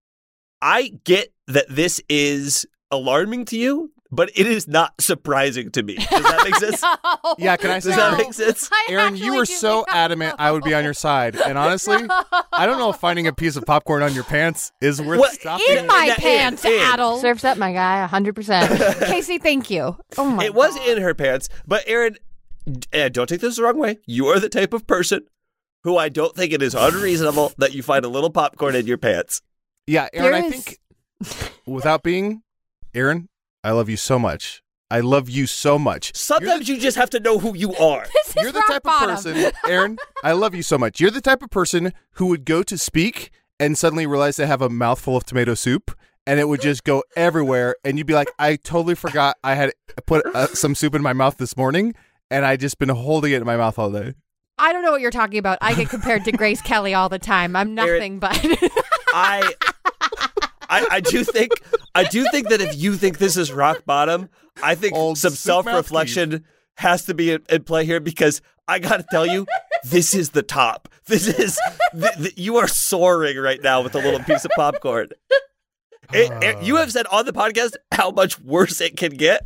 I get that this is alarming to you, but it is not surprising to me. Does that make sense? No. Yeah, can I Does say that No. make sense? I Aaron, you actually were do so not adamant I would be on your side. And honestly, I don't know if finding a piece of popcorn on your pants is worth What- stopping. In my Yeah, pants, in, in. Adel. Surf's up, my guy, one hundred percent. Casey, thank you. Oh my It was God. in her pants, but Aaron, uh, don't take this the wrong way. You are the type of person who I don't think it is unreasonable that you find a little popcorn in your pants. Yeah, Aaron, There I is- think without being Aaron, I love you so much. I love you so much. Sometimes you just have to know who you are. This is You're the rock type bottom. of person, Aaron, I love you so much. You're the type of person who would go to speak and suddenly realize they have a mouthful of tomato soup and it would just go everywhere. And you'd be like, I totally forgot I had put uh, some soup in my mouth this morning and I just been holding it in my mouth all day. I don't know what you're talking about. I get compared to Grace Kelly all the time. I'm nothing but. I, I, I do think, I do think that if you think this is rock bottom, I think Old some soup mouth self-reflection has to be in, in play here because I got to tell you, this is the top. This is th- th- you are soaring right now with a little piece of popcorn. It, it- you have said on the podcast how much worse it can get.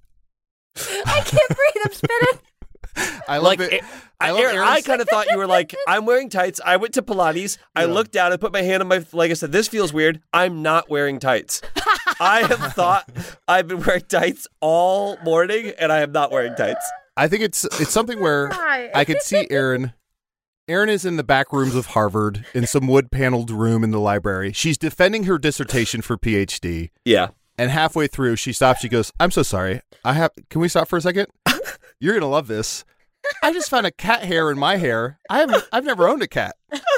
I can't breathe. I'm spitting. I love Like, it. it- I I, love Aaron, I Aaron's- kind of thought you were like, I'm wearing tights. I went to Pilates. I Yeah. looked down and put my hand on my leg. I said, this feels weird. I'm not wearing tights. I have thought I've been wearing tights all morning, and I am not wearing tights. I think it's it's something where I could see Aaron. Aaron is in the back rooms of Harvard in some wood paneled room in the library. She's defending her dissertation for PhD. Yeah. And halfway through, she stops. She goes, "I'm so sorry. I have. Can we stop for a second? You're gonna love this. I just found a cat hair in my hair. I haven't. I've never owned a cat."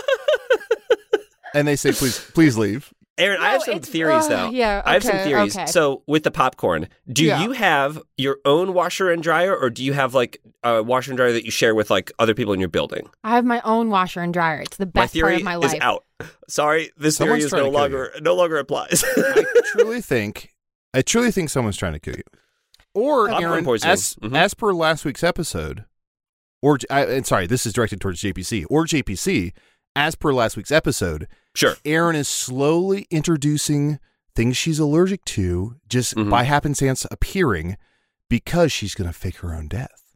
And they say, "Please, please leave." Aaron, I No, have some it's- theories, uh, though. yeah, I have some okay, theories. okay. So, with the popcorn, do Yeah. you have your own washer and dryer, or do you have like a washer and dryer that you share with like other people in your building? I have my own washer and dryer. It's the My best theory part of my is life. out. Sorry, this Someone's theory is trying no to kill longer no longer applies. I truly think. I truly think someone's trying to kill you. Or Popcorn Aaron, poisoning. as Mhm. as per last week's episode, or I, and sorry, this is directed towards J P C or J P C. As per last week's episode, Sure. Aaron is slowly introducing things she's allergic to, just Mhm. by happenstance appearing, because she's going to fake her own death.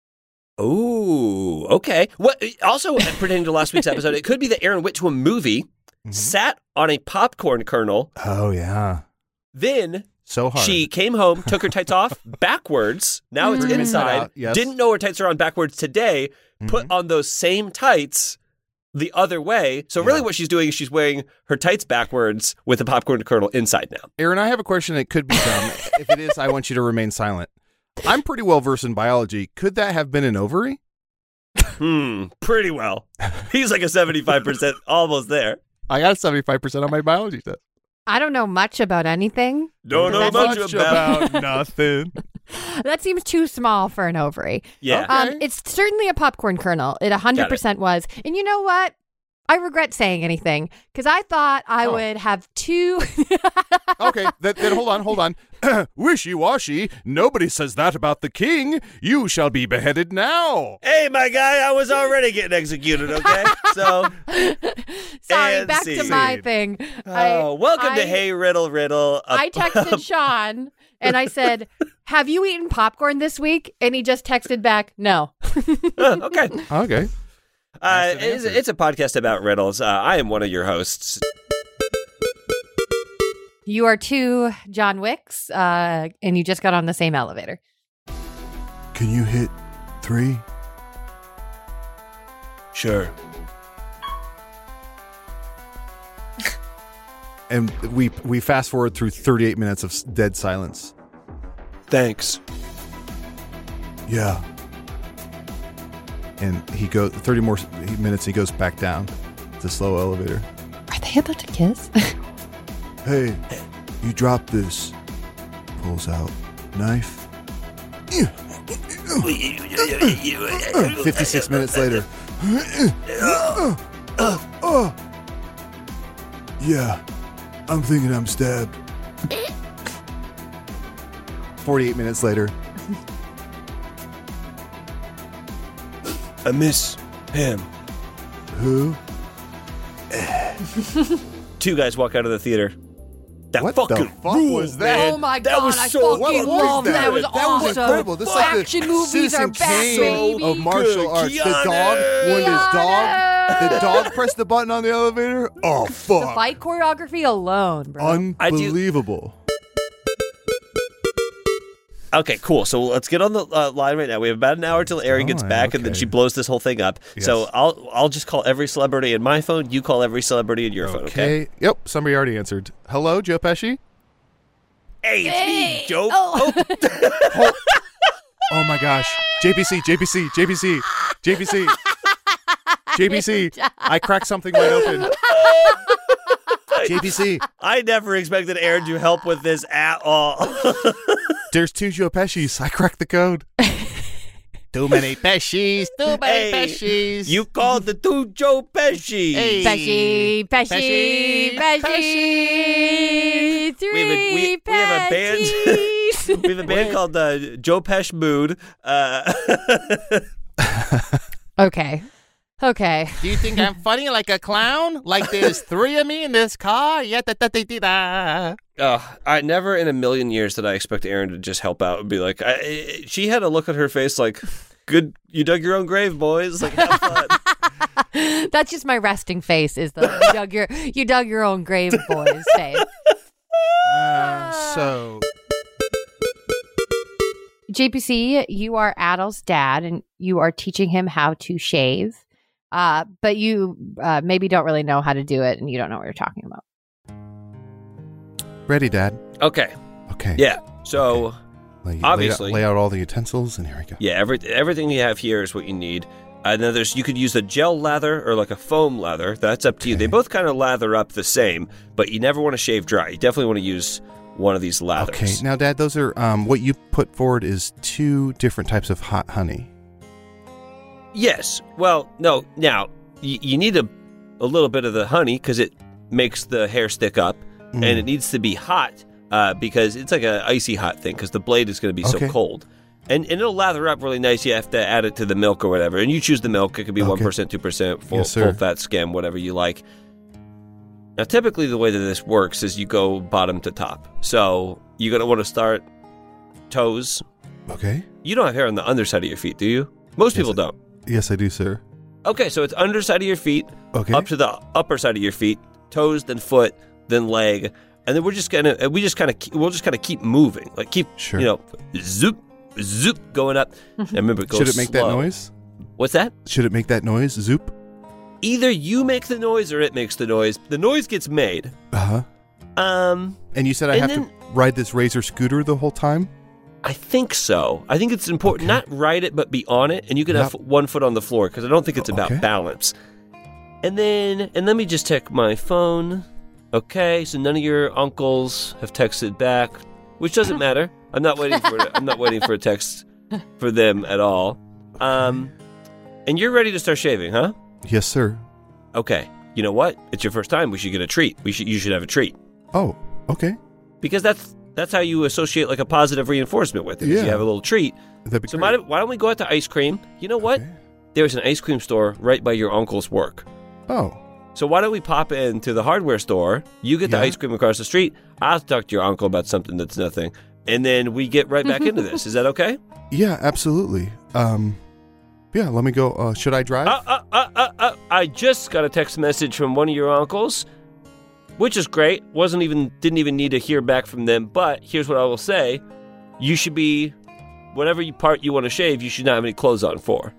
Oh, okay. What? Also, pertaining to last week's episode, it could be that Aaron went to a movie, Mm-hmm. sat on a popcorn kernel, Oh yeah, then so hard. she came home, took her tights off backwards. Now it's Mm. inside. Uh, yes. Didn't know her tights are on backwards today. Put Mhm. on those same tights the other way. So really, Yeah. what she's doing is she's wearing her tights backwards with the popcorn kernel inside now. Aaron, I have a question that could be dumb. If it is, I want you to remain silent. I'm pretty well versed in biology. Could that have been an ovary? Hmm, pretty well. He's like a seventy-five percent, almost there. I got seventy-five percent on my biology test. I don't know much about anything. Don't know That's- much about. nothing. That seems too small for an ovary. Yeah. Okay. Um, it's certainly a popcorn kernel. It one hundred percent was. And you know what? I regret saying anything because I thought I Oh. would have two. Okay, then, then hold on, hold on. Wishy-washy. Nobody says that about the king. You shall be beheaded now. Hey, my guy, I was already getting executed, okay? So, Sorry, And back to scene. my thing. I- oh, welcome I- to Hey Riddle Riddle. a- I texted Sean and I said, "Have you eaten popcorn this week?" And he just texted back, "No." Oh, okay. Okay. Uh, Nice it's, answer. it's a podcast about riddles. Uh, I am one of your hosts. You are two John Wicks, uh, and you just got on the same elevator. Can you hit three? Sure. And we we fast forward through thirty-eight minutes of s- dead silence. Thanks. Yeah. And he goes thirty more s- minutes. He goes back down. It's a slow elevator. Are they about to kiss? Hey, you drop this. Pulls out knife. Fifty-six minutes later. Yeah, I'm thinking I'm stabbed. Forty-eight minutes later. I miss him. Who? Two guys walk out of the theater. That What the fucking fuck ruled, was that? man. Oh my That god, was I so fucking good. love that. That was That was awesome. incredible. This is like the Action movies Citizen are back, Kane baby. of martial Good. arts. The Keanu. dog, when his dog, Keanu. the dog pressed the button on the elevator. Oh The fuck! fight choreography alone, bro. I do- Unbelievable. Okay, cool. So let's get on the uh, line right now. We have about an hour till Erin gets Oh, back, and then okay. she blows this whole thing up. So Yes. I'll I'll just call every celebrity in my phone. You call every celebrity in your phone. Okay. Okay. Yep. Somebody already answered. Hello, Joe Pesci. Hey, it's me, Joe. Oh. Oh. Oh my gosh. J P C. J P C. J P C. J P C. J P C. I cracked something wide open. J P C. I never expected Aaron to help with this at all. There's two Joe Pesci's. I cracked the code. Too many Pesci's. Too many Hey, Pesci's. you called the two Joe Pesci. Hey. Pesci, Pesci, Pesci, Pesci, three We have a- we- we have a band. Pescis. We have a band called uh, Joe Pesh Mood. Uh, Okay. Okay. Do you think I'm funny like a clown? Like there's three of me in this car? Yeah, da da da da da. oh, I never in a million years did I expect Aaron to just help out and be like, I, I- she had a look on her face like, good, you dug your own grave, boys. Like, have fun. That's just my resting face. Is the you dug your you dug your own grave, boys face. Uh, so. J P C, you are Adol's dad, and you are teaching him how to shave. Uh, but you uh, maybe don't really know how to do it, and you don't know what you're talking about. Ready, Dad. Okay. Okay. Yeah. So, Lay, lay Obviously. out, lay out all the utensils, and here we go. yeah, every, everything you have here is what you need. And then there's, you could use a gel lather or like a foam lather. That's up to you. Okay. They both kind of lather up the same, but you never want to shave dry. You definitely want to use one of these lathers. Okay. Now, Dad, those are um, what you put forward is two different types of hot honey. Yes. Well, no. Now y- you need a a little bit of the honey because it makes the hair stick up, Mm. and it needs to be hot uh, because it's like a icy hot thing because the blade is going to be Okay. so cold, and and it'll lather up really nice. You have to add it to the milk or whatever, and you choose the milk. It could be Okay. one percent, two percent, full Yes, sir. full fat skim, whatever you like. Now, typically, the way that this works is you go bottom to top. So you're going to want to start toes. Okay. You don't have hair on the underside of your feet, do you? Most Yes, people I- don't. Yes, I do, sir. Okay, so it's underside of your feet, Okay. up to the upper side of your feet, toes, then foot, then leg, and then we're just gonna we just kind of we'll just kind of keep moving, like keep Sure. you know zoop zoop going up. And remember, it goes Should it make that slow. noise? What's that? Should it make that noise? Zoop. Either you make the noise or it makes the noise. The noise gets made. Uh huh. Um, And you said I And have then- to ride this razor scooter the whole time? I think so. I think it's important not ride it, but be on it, and you can have Yep. one foot on the floor because I don't think it's about Okay. balance. And then, and let me just check my phone. Okay, so none of your uncles have texted back, which doesn't matter. I'm not waiting for it. I'm not waiting for a text for them at all. Um, and you're ready to start shaving, huh? Yes, sir. Okay. You know what? It's your first time. We should get a treat. We should. You should have a treat Oh, okay. because that's that's how you associate like a positive reinforcement with it. is Yeah. You have a little treat. That'd be So great. why, why don't we go out to ice cream? You know what? Okay. There's an ice cream store right by your uncle's work. Oh, So why don't we pop into the hardware store? You get the Yeah. ice cream across the street. I'll talk to your uncle about something that's nothing, and then we get right back into this. Is that okay? yeah, absolutely. Um, yeah, let me go. Uh, should I drive? Uh, uh, uh, uh, uh, I just got a text message from one of your uncles, which is great. Wasn't even didn't even need to hear back from them. But here's what I will say: you should be, whatever you part you want to shave, you should not have any clothes on for.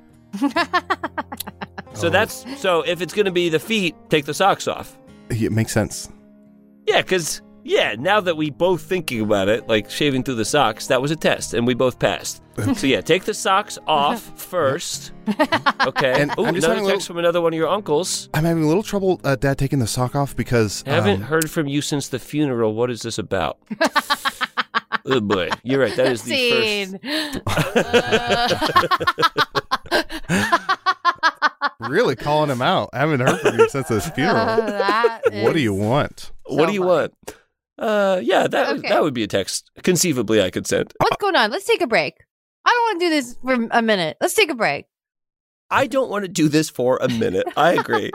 So Oh. that's so. If it's going to be the feet, take the socks off. Yeah, it makes sense. Yeah, because yeah, now that we both thinking about it, like shaving through the socks, that was a test, and we both passed. So yeah, take the socks off first. Okay. And Ooh, I'm just another having a text from another one of your uncles. I'm having a little trouble, uh, Dad, taking the sock off because Haven't um, heard from you since the funeral. What is this about? Oh boy, you're right. That is the Scene. really calling him out. I haven't heard from you since his funeral. That What do is- you want? first. What So do you funny. want? Uh, yeah, that Okay. that would be a text. Conceivably, I could send. What's going on? Let's take a break. I don't want to do this for a minute. Let's take a break. I don't want to do this for a minute. I agree.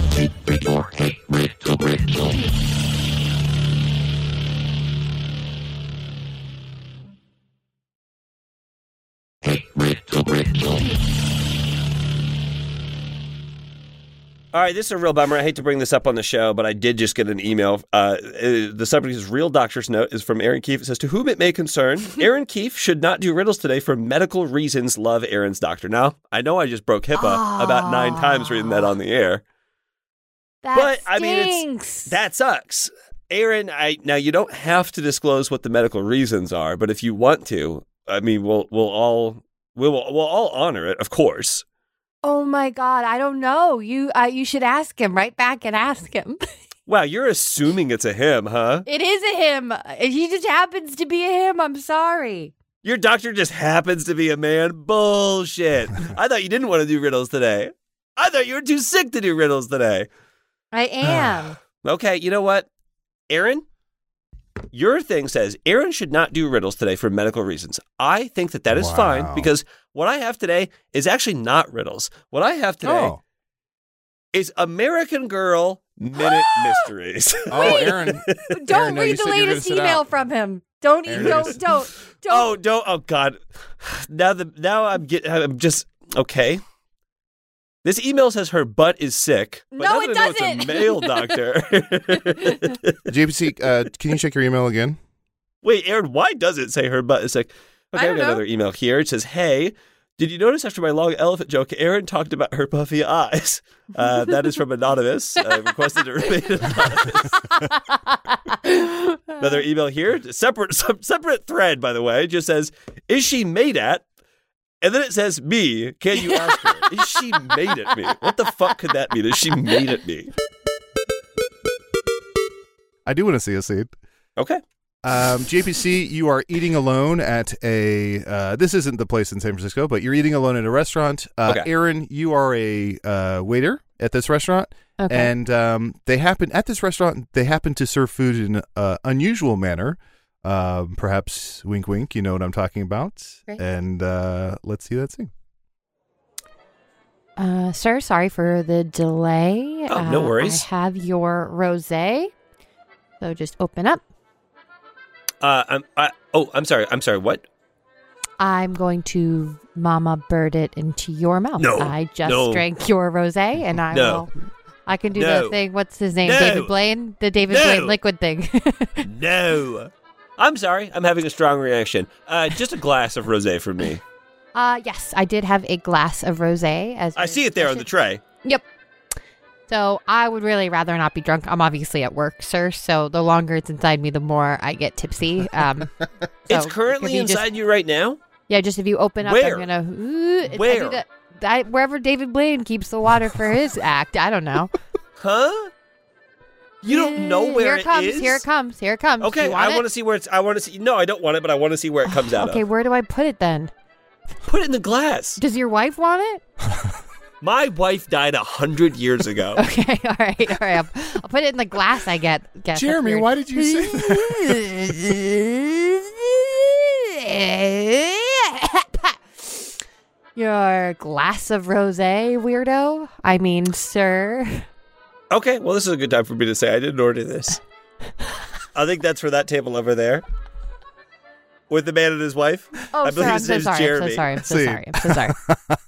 All right, this is a real bummer. I hate to bring this up on the show, but I did just get an email. Uh, uh, the subject is Real Doctor's Note is from Aaron Keefe. It says, to whom it may concern, Aaron Keefe should not do riddles today for medical reasons. Love, Aaron's doctor. Now, I know I just broke HIPAA about nine times reading that on the air. That But, I mean, it's- stinks. That sucks. Aaron, I now you don't have to disclose what the medical reasons are, but if you want to, I mean, we'll we'll all we'll we'll all honor it, of course. Oh my God, I don't know. You uh, you should ask him. Right back and ask him. Wow, you're assuming it's a him, huh? It is a him. He just happens to be a him. I'm sorry. Your doctor just happens to be a man? Bullshit. I thought you didn't want to do riddles today. I thought you were too sick to do riddles today. I am. Okay, you know what? Aaron, your thing says Aaron should not do riddles today for medical reasons. I think that that is Wow. fine because what I have today is actually not riddles. What I have today Oh, is American Girl Minute Mysteries. oh, Aaron. Don't Aaron, no, you read the said you were gonna latest sit email out. from him. Don't Aaron, don't you're don't don't. Oh, don't! Oh God! Now the now I'm get I'm just okay. This email says her butt is sick. But No, now it that I know It's doesn't. a male doctor. J P C, uh, can you check your email again? Wait, Aaron, why does it say her butt is sick? Okay, I I don't got know. another email here. It says, "Hey, did you notice after my long elephant joke, Aaron talked about her puffy eyes?" Uh, that is from Anonymous. I requested to remain anonymous. Another email here, separate separate thread, by the way, just says, "Is she made at?" And then it says, "Me, can you ask her? Is she made at me?" What the fuck could that mean? Is she made at me? I do want to see a scene. Okay. Um, J P C, you are eating alone at a. Uh, this isn't the place in San Francisco, but you're eating alone at a restaurant. Uh, Okay. Aaron, you are a uh, waiter at this restaurant, Okay. and um, they happen at this restaurant. They happen to serve food in an uh, unusual manner. Um, perhaps wink, wink. You know what I'm talking about. Great. And uh, let's see that scene. Uh, sir, sorry for the delay. Oh, no Uh, worries. I have your rosé. So just open up. Uh, I'm, I, oh, I'm sorry. I'm sorry. What? I'm going to mama bird it into your mouth. No, I just no. drank your rosé, and I No. will. I can do No. the thing. What's his name? No. David Blaine. The David No. Blaine liquid thing. No. I'm sorry. I'm having a strong reaction. Uh, just a glass of rosé for me. uh, yes, I did have a glass of rosé. As I see it there on the tray. Yep. So I would really rather not be drunk. I'm obviously at work, sir. So the longer it's inside me, the more I get tipsy. Um, so It's currently if you inside just- you right now? Yeah, just if you open up, Where? I'm gonna. Ooh, it's- I Where? do that- I- wherever David Blaine keeps the water for his act. I don't know. Huh? You don't know Yeah, where here it comes. is? Here it comes. Here it comes. Okay, You want I it? want to see where it's. I want to see. No, I don't want it, but I want to see where it comes out Okay, of. where do I put it then? Put it in the glass. Does your wife want it? My wife died a hundred years ago. Okay, all right, all right. I'll, I'll put it in the glass. I get. Guess That's Jeremy, weird. why did you say that? Your glass of rosé, weirdo. I mean, sir. Okay, well, this is a good time for me to say I didn't order this. I think that's for that table over there. With the man and his wife. Oh, I sir, believe I'm his so name's sorry. Jeremy. I'm so sorry. I'm so See. sorry. I'm so sorry.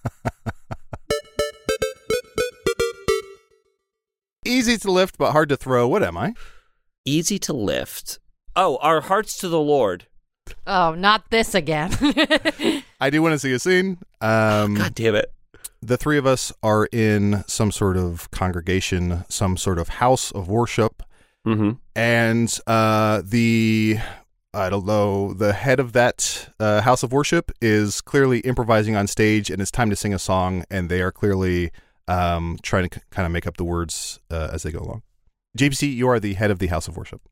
Easy to lift, but hard to throw. What am I? Easy to lift. Oh, our hearts to the Lord. Oh, not this again. I do want to see a scene. Um, God damn it. the three of us are in some sort of congregation, some sort of house of worship, Mm-hmm. and uh, the I don't know the head of that uh, house of worship is clearly improvising on stage, and it's time to sing a song, and they are clearly um, trying to c- kind of make up the words uh, as they go along. J P C, you are the head of the house of worship.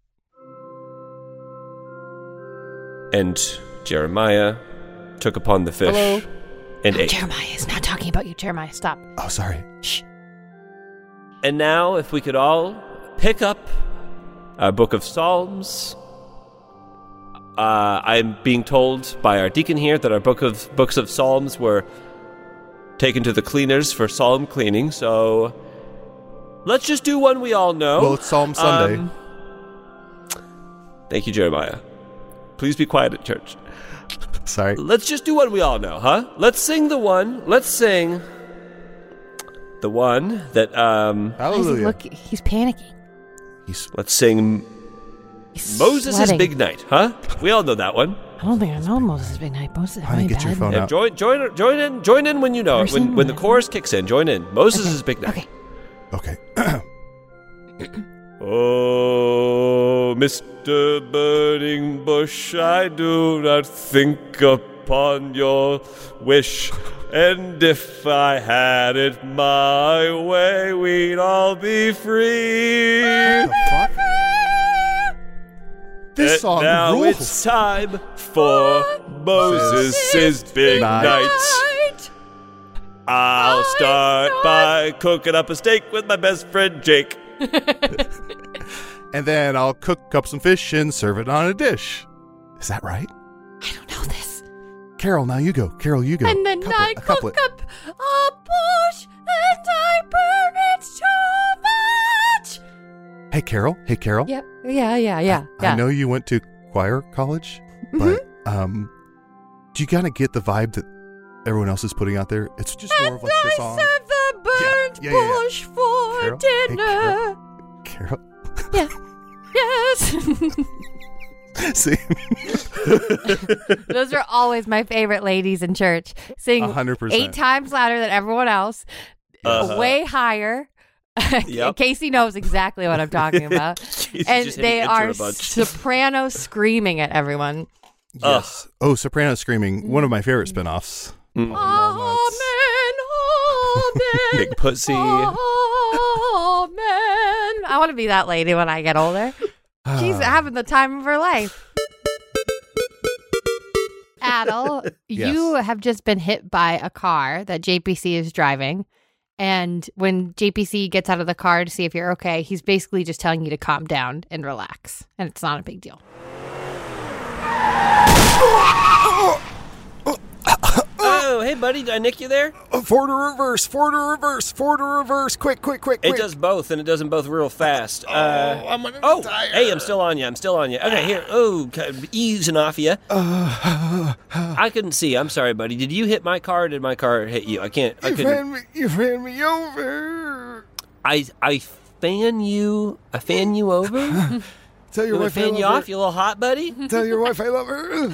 And Jeremiah took upon the fish Hello. and ate. Jeremiah is not talking about you. Jeremiah, stop. Oh, sorry. Shh. And now, if we could all pick up our book of Psalms. Uh, I'm being told by our deacon here that our book of books of Psalms were taken to the cleaners for psalm cleaning. So let's just do one we all know. Well, it's Psalm Sunday. Um, thank you, Jeremiah. Please be quiet at church. Sorry. Let's just do one we all know, huh? Let's sing the one. Let's sing the one that, um, Why is he Hallelujah. look, he's panicking. He's let's sing He's Moses' sweating. Big Night, huh? We all know that one. I don't think I know Moses' Big Night. Moses, Honey, my get your bad. phone Yeah, out. join, join, join in, join in when you know it. Person When, when the one. chorus kicks in, join in. Moses' Big Night. Okay. Okay. Oh, Mister Burning Bush, I do not think upon your wish. And if I had it my way, we'd all be free. What the fuck? This And song now rules. it's time for Moses' Big Night. Night. I'll start by cooking up a steak with my best friend Jake. And then I'll cook up some fish and serve it on a dish. Is that right? I don't know this. Carol, now you go. Carol, you go. And then Couplet, I a cook couplet. up a bush and I burn it so much. Hey, Carol. Hey, Carol. Yep. Yeah, yeah, yeah. I yeah. know you went to choir college, Mhm. but um, do you kind of get the vibe that everyone else is putting out there? It's just more of like the I song. serve the burnt yeah, yeah, yeah. bush for Carol? Hey, dinner. Carol. Yeah. Yes. See, Those are always my favorite ladies in church. Sing a hundred percent. eight times louder than everyone else, Uh-huh. way higher. Yep. Casey knows exactly what I'm talking about. She's and just hitting they enter are a bunch. soprano screaming at everyone. Yes. Oh, Soprano Screaming, one of my favorite spinoffs. Mm. Amen. Amen. Big pussy. Amen. I want to be that lady when I get older. She's having the time of her life. Adel, you have just been hit by a car that J P C is driving. And when J P C gets out of the car to see if you're okay, he's basically just telling you to calm down and relax. And it's not a big deal. Oh, hey, buddy, did I nick you there? Forward or reverse, forward or reverse, forward or reverse, quick, quick, quick, It quick. does both, and it does them both real fast. Uh, I'm gonna oh, die. hey, I'm still on you. I'm still on you. Okay, here. Oh, kind of easing off you. I couldn't see. I'm sorry, buddy. Did you hit my car or did my car hit you? I can't. I You couldn't. ran me, you ran me over. I, I fan you. I fan you over? Tell your You want wife to I fan love you her. off, you little hot buddy? Tell your wife I love her.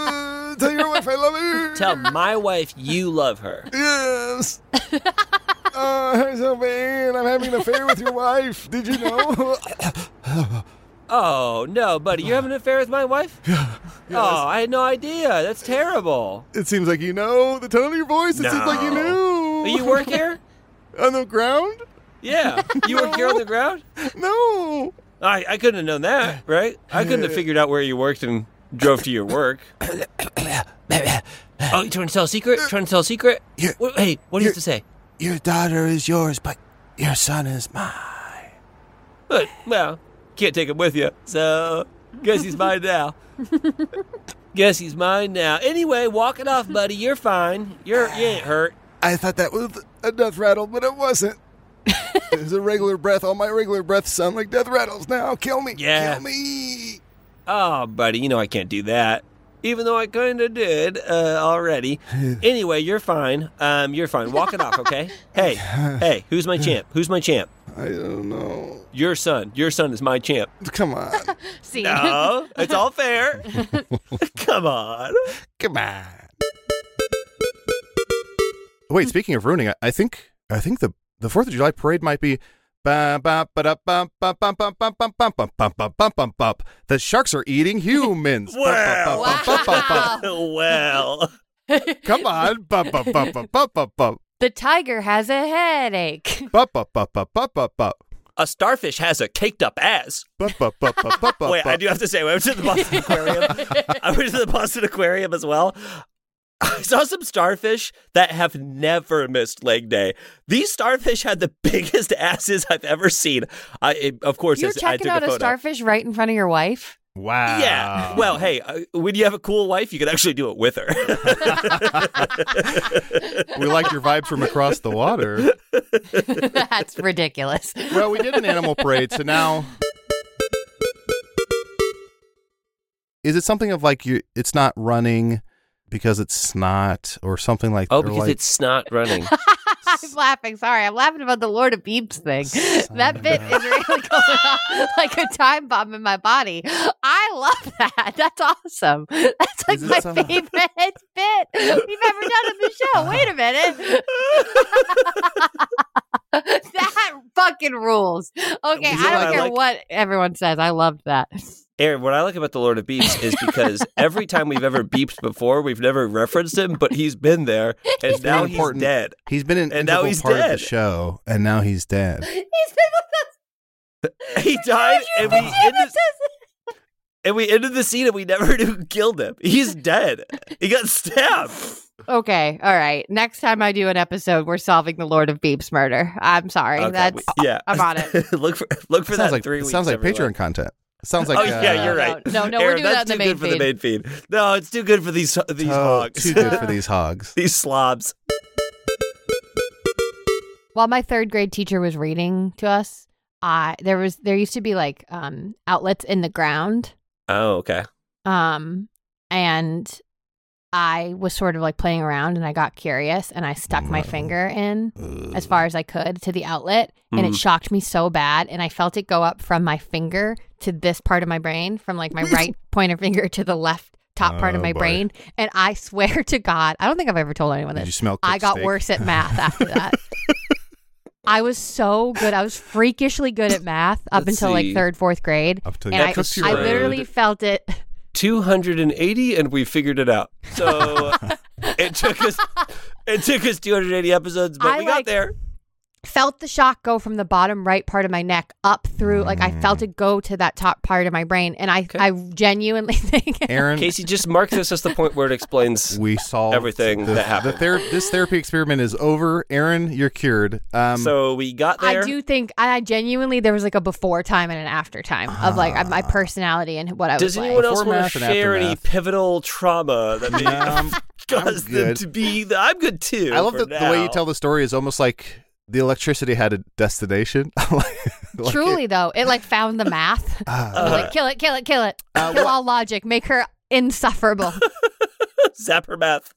Tell your wife I love her. Tell my wife you love her. Yes. I Oh, Sylvain, I'm having an affair with your wife. Did you know? Oh, no, buddy, you're having an affair with my wife? Yeah. Oh, I had no idea. That's terrible. It seems like you know the tone of your voice. It No. seems like you knew. You work here? On the ground? Yeah. You work here on the ground? No. I, I couldn't have known that, right? I couldn't have figured out where you worked and drove to your work. Oh, you trying to tell a secret? Trying to tell a secret? You're- Wait, hey, what do you you're- have to say? Your daughter is yours, but your son is mine. But, well, can't take him with you, so guess he's mine now. Guess he's mine now. Anyway, walk it off, buddy. You're fine. You're you ain't hurt. I thought that was a death rattle, but it wasn't. It was a regular breath. All my regular breaths sound like death rattles now. Kill me. Yeah. Kill me. Oh, buddy, you know I can't do that. Even though I kind of did uh, already. Anyway, you're fine. Um, you're fine. Walk it off, okay? Hey, hey, who's my champ? Who's my champ? I don't know. Your son. Your son is my champ. Come on. See, No, it's all fair. Come on. Come on. Wait, speaking of ruining, I, I think I think the the Fourth of July parade might be. Ba, ba, ba, da, bum, bum, bum, bum, bum, bum, bum, bum, bum, bum, bum, bum, bum. The sharks are eating humans. Well. Bum, bum, bum, bum, bum, Well. bum. Come on. Bum, bum, bum, bum, bum, bum, bum. the tiger has a headache. Bum, bum, bum, bum, bum, bum, bum. A starfish has a caked up ass. Bum, bum, bum, bum, bum, bum, Wait, I bum. do have to say, I went to the Boston Aquarium. I went to the Boston Aquarium as well. I saw some starfish that have never missed leg day. These starfish had the biggest asses I've ever seen. I, it, of course, You're it's, I checking took out a a photo. starfish right in front of your wife? Wow. Yeah. Well, hey, uh, when you have a cool wife, you can actually do it with her. We like your vibe from across the water. That's ridiculous. Well, we did an animal parade, so now is it something of like you? It's not running because it's snot or something like. Oh, or because like, it's snot running. I'm laughing. Sorry, I'm laughing about the Lord of Beeps thing. That bit is really going on like a time bomb in my body. I love that. That's awesome. That's like Is it my some- favorite bit we've ever done on the show. Wait a minute. That fucking rules. Okay, You I know don't what I care like? what everyone says. I loved that. Aaron, what I like about the Lord of Beeps is because every time we've ever beeped before, we've never referenced him, but he's been there, and He's now very he's important. dead. He's been an And now integral he's part of the dead. show, and now he's dead. He's been with us. He died, and we ended, and we ended the scene, and we never knew who killed him. He's dead. He got stabbed. Okay, all right. Next time I do an episode, we're solving the Lord of Beeps murder. I'm sorry. Okay, That's we- yeah. I'm on it. look for look for It that sounds like three it weeks. sounds like everyone. Patreon content. It sounds like Oh uh, yeah, you're No, right. no, no, we're Aaron, doing that's that in the too main good for the main feed. No, it's too good for these these oh, hogs. too good for these hogs. These slobs. While my third grade teacher was reading to us, I there was there used to be like um outlets in the ground. Oh, okay. Um and I was sort of like playing around and I got curious and I stuck my finger in as far as I could to the outlet and it Mhm. shocked me so bad and I felt it go up from my finger to this part of my brain, from like my right pointer finger to the left top part of Oh, my boy. brain. And I swear to God, I don't think I've ever told anyone Did this. you smell? I cooked got steak? worse at math after that. I was so good. I was freakishly good at math up Let's until see. like third, fourth grade. Up to And you I, cooked your I own. literally felt it. two hundred eighty, and we figured it out. So it took us it took us two hundred eighty episodes, but I we got like- there. Felt the shock go from the bottom right part of my neck up through, like I felt it go to that top part of my brain, and I, I genuinely think Aaron, Casey, just mark this as the point where it explains. we solved everything the, that happened. The ther- this therapy experiment is over. Aaron, you're cured. Um, So we got there. I do think I genuinely there was like a before time and an after time of like my personality and what I was Does like. anyone else Before want math to and share any aftermath. pivotal trauma that maybe Um, caused them good. to be? The, I'm good too. I love for the, the way you now. tell the story is almost like the electricity had a destination. Like Truly it- though, it like found the math. Ah. It was like kill it, kill it, kill it, Uh, kill what- all logic, make her insufferable. Zapper math.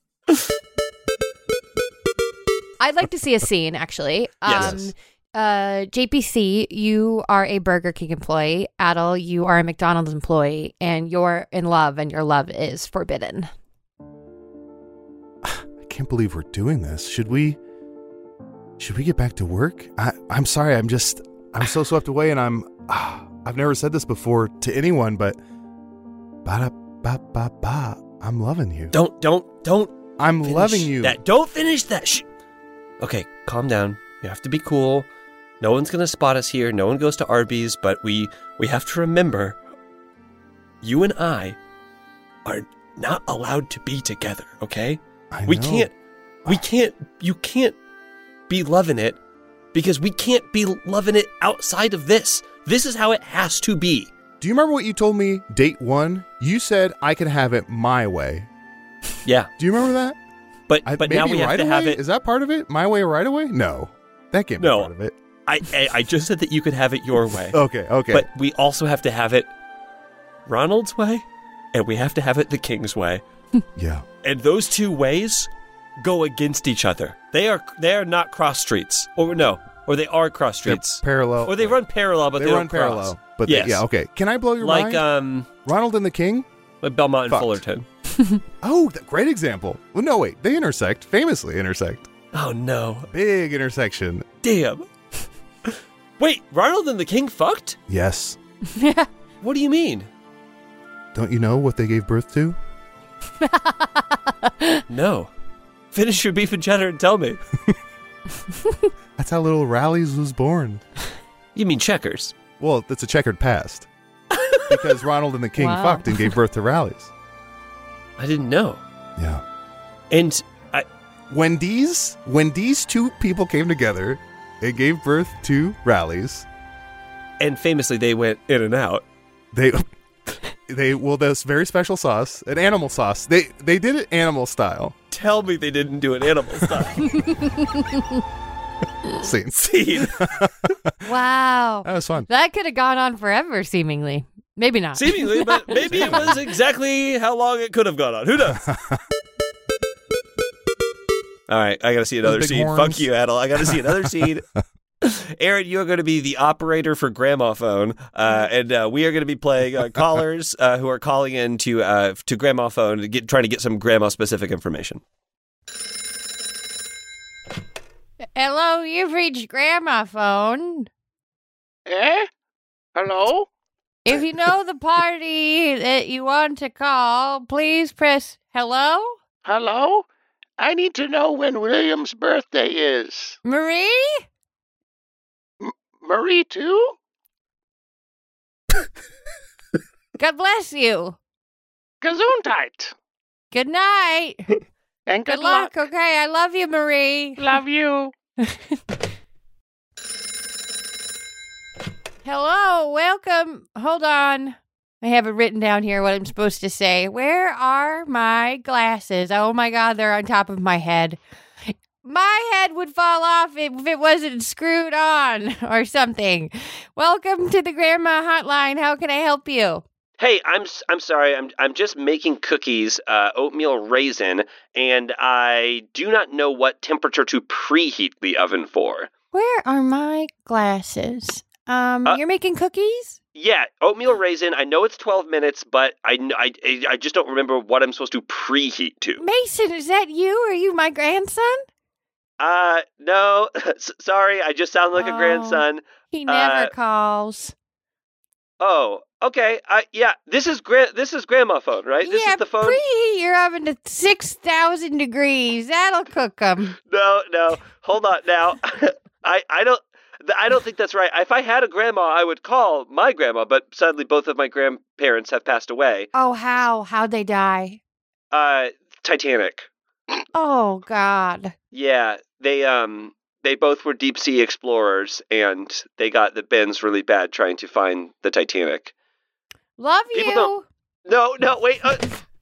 I'd like to see a scene, actually. Yes. Um, uh, J P C, you are a Burger King employee. Adel, you are a McDonald's employee, and you're in love, and your love is forbidden. I can't believe we're doing this. Should we? should we get back to work? I, I'm sorry. I'm just, I'm so swept away, and I'm, uh, I've never said this before to anyone, but ba ba ba ba. I'm loving you. Don't, don't, don't. I'm finish loving you. That. Don't finish that. Shh. Okay, calm down. You have to be cool. No one's gonna spot us here. No one goes to Arby's, but we we have to remember, you and I are not allowed to be together. Okay? I We know. can't. We can't. You can't be loving it because we can't be loving it outside of this. This is how it has to be. Do you remember what you told me date one? You said I could have it my way. Yeah, Do you remember that? but I, but now maybe we have right to away? have it. Is that part of it? My way or right away? No. That can't be No. part of it. I, I I just said that you could have it your way. Okay, okay. But we also have to have it Ronald's way, and we have to have it the King's way. yeah. And those two ways go against each other. They are they are not cross streets. Or no, or they are cross They're streets. parallel. Or they run parallel, but they, they, run don't cross. parallel. But yes. they, yeah, okay. Can I blow your Like mind? um Ronald and the King? like Belmont and Fucked. Fullerton. Oh, th- great example. Well, no, wait. They intersect. Famously intersect. Oh no. Big intersection. Damn. Wait, Ronald and the King fucked? Yes. What do you mean? Don't you know what they gave birth to? No. Finish your beef and cheddar and tell me. That's how little Rallies was born. You mean checkers? Well, it's a checkered past. Because Ronald and the King Wow. fucked and gave birth to Rallies. I didn't know. Yeah. And I When these when these two people came together, they gave birth to Rallies. and famously they went in and out. They they well this very special sauce, an animal sauce. They they did it animal style. Tell me they didn't do an animal style. Scene. Scene. Wow. That was fun. That could have gone on forever, seemingly. Maybe not. Seemingly, but maybe it was exactly how long it could have gone on. Who knows? All right, I gotta see another big scene. horns. Fuck you, Adel. I gotta see another scene. Aaron, you are going to be the operator for Gramophone, uh, and uh, we are going to be playing uh, callers uh, who are calling in to uh, to Gramophone to get trying to get some grandma specific information. Hello, you've reached Grandma Phone. Eh? Hello? If you know the party that you want to call, please press hello. Hello? I need to know when William's birthday is. Marie? Marie, too? God bless you. Gesundheit. Good night. And good, Good luck. Okay, I love you, Marie. Love you. Hello, welcome. Hold on. I have it written down here what I'm supposed to say. Where are my glasses? Oh my God, they're on top of my head. My head would fall off if it wasn't screwed on or something. Welcome to the Grandma Hotline. How can I help you? Hey, I'm s- I'm sorry. I'm I'm just making cookies, uh, oatmeal raisin, and I do not know what temperature to preheat the oven for. Where are my glasses? Um, Uh, you're making cookies? Yeah, oatmeal raisin. I know it's twelve minutes, but I, kn- I, I just don't remember what I'm supposed to preheat to. Mason, is that you? Are you my grandson? Uh, no, S- sorry. I just sound like Oh. a grandson. He never Uh, calls. Oh, okay. I yeah. This is gra- This is grandma phone, right? This yeah, is the phone. preheat your oven to six thousand degrees. That'll cook them. No, no. Hold on now. I I don't. th- I don't think that's right. If I had a grandma, I would call my grandma, but sadly, both of my grandparents have passed away. Oh, how? How'd they die? Uh, Titanic. Oh, God. Yeah, they um they both were deep sea explorers, and they got the bends really bad trying to find the Titanic. Love People you. don't- No, no, wait. Uh,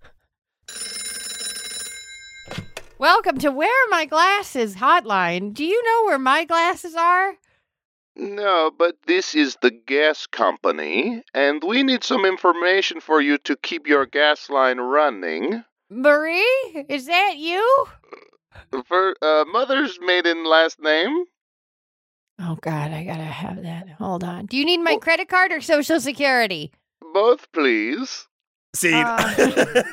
Welcome to Where Are My Glasses hotline. Do you know where my glasses are? No, but this is the gas company, and we need some information for you to keep your gas line running. Marie, is that you? For uh, mother's maiden last name? Oh, God, I gotta have that. Hold on. Do you need my credit card or Social Security? Both, please. Scene. Uh,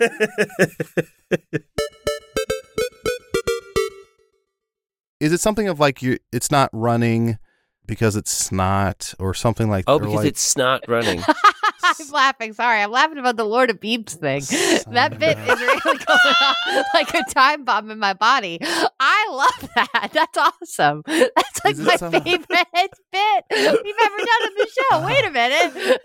Is it something of like you? It's not running because it's snot or something like? Oh, or because like, it's snot running. I'm laughing. Sorry, I'm laughing about the Lord of Beeps thing. That bit is really going off like a time bomb in my body. I love that. That's awesome. That's like Is it my some- favorite bit we've ever done on the show. Wait a minute.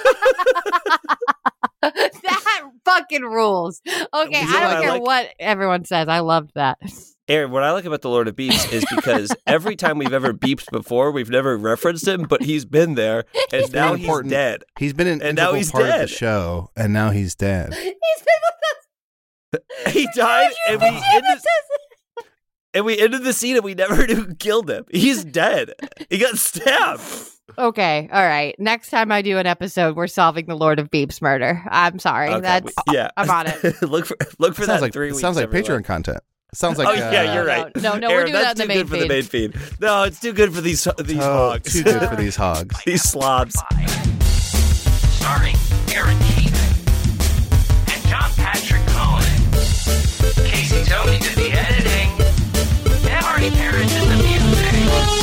That fucking rules. Okay, You know I what don't I care like? what everyone says. I loved that. Aaron, what I like about the Lord of Beeps is because every time we've ever beeped before, we've never referenced him, but he's been there, and been now an he's important- dead. He's been an And now integral he's part of dead. the show, and now he's dead. He's been with us. He died, and we ended, and we ended the scene, and we never knew who killed him. He's dead. He got stabbed. Okay, all right. Next time I do an episode, we're solving the Lord of Beeps murder. I'm sorry. Okay, That's we- yeah, I'm on it. look for look for It that sounds in like three it weeks. sounds like everyone. Patreon content. It sounds like Oh uh, yeah, you're no, right. no, no, we're Aaron, doing that's that in the too main good for the main feed. No, it's too good for these these oh, hogs. too good for these hogs. These slobs. Starring Aaron Keefe and John Patrick Cohen. Casey Tony did the editing. And Marty Parrish did the music.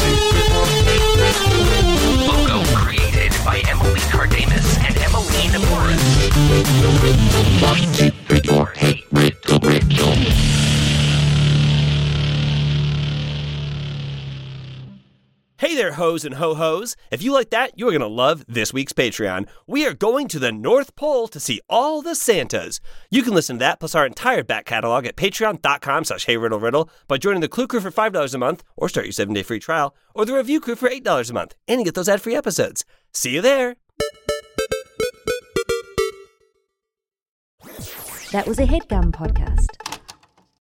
Logo created by Emily Cardamus and Emmeline Morris. One, two, three, four, eight, Riddle, Riddle. Hey there, hoes and ho-hos. If you like that, you're going to love this week's Patreon. We are going to the North Pole to see all the Santas. You can listen to that plus our entire back catalog at patreon.com slash heyriddleriddle by joining the Clue Crew for five dollars a month or start your seven-day free trial, or the Review Crew for eight dollars a month, and you get those ad-free episodes. See you there. That was a HeadGum podcast.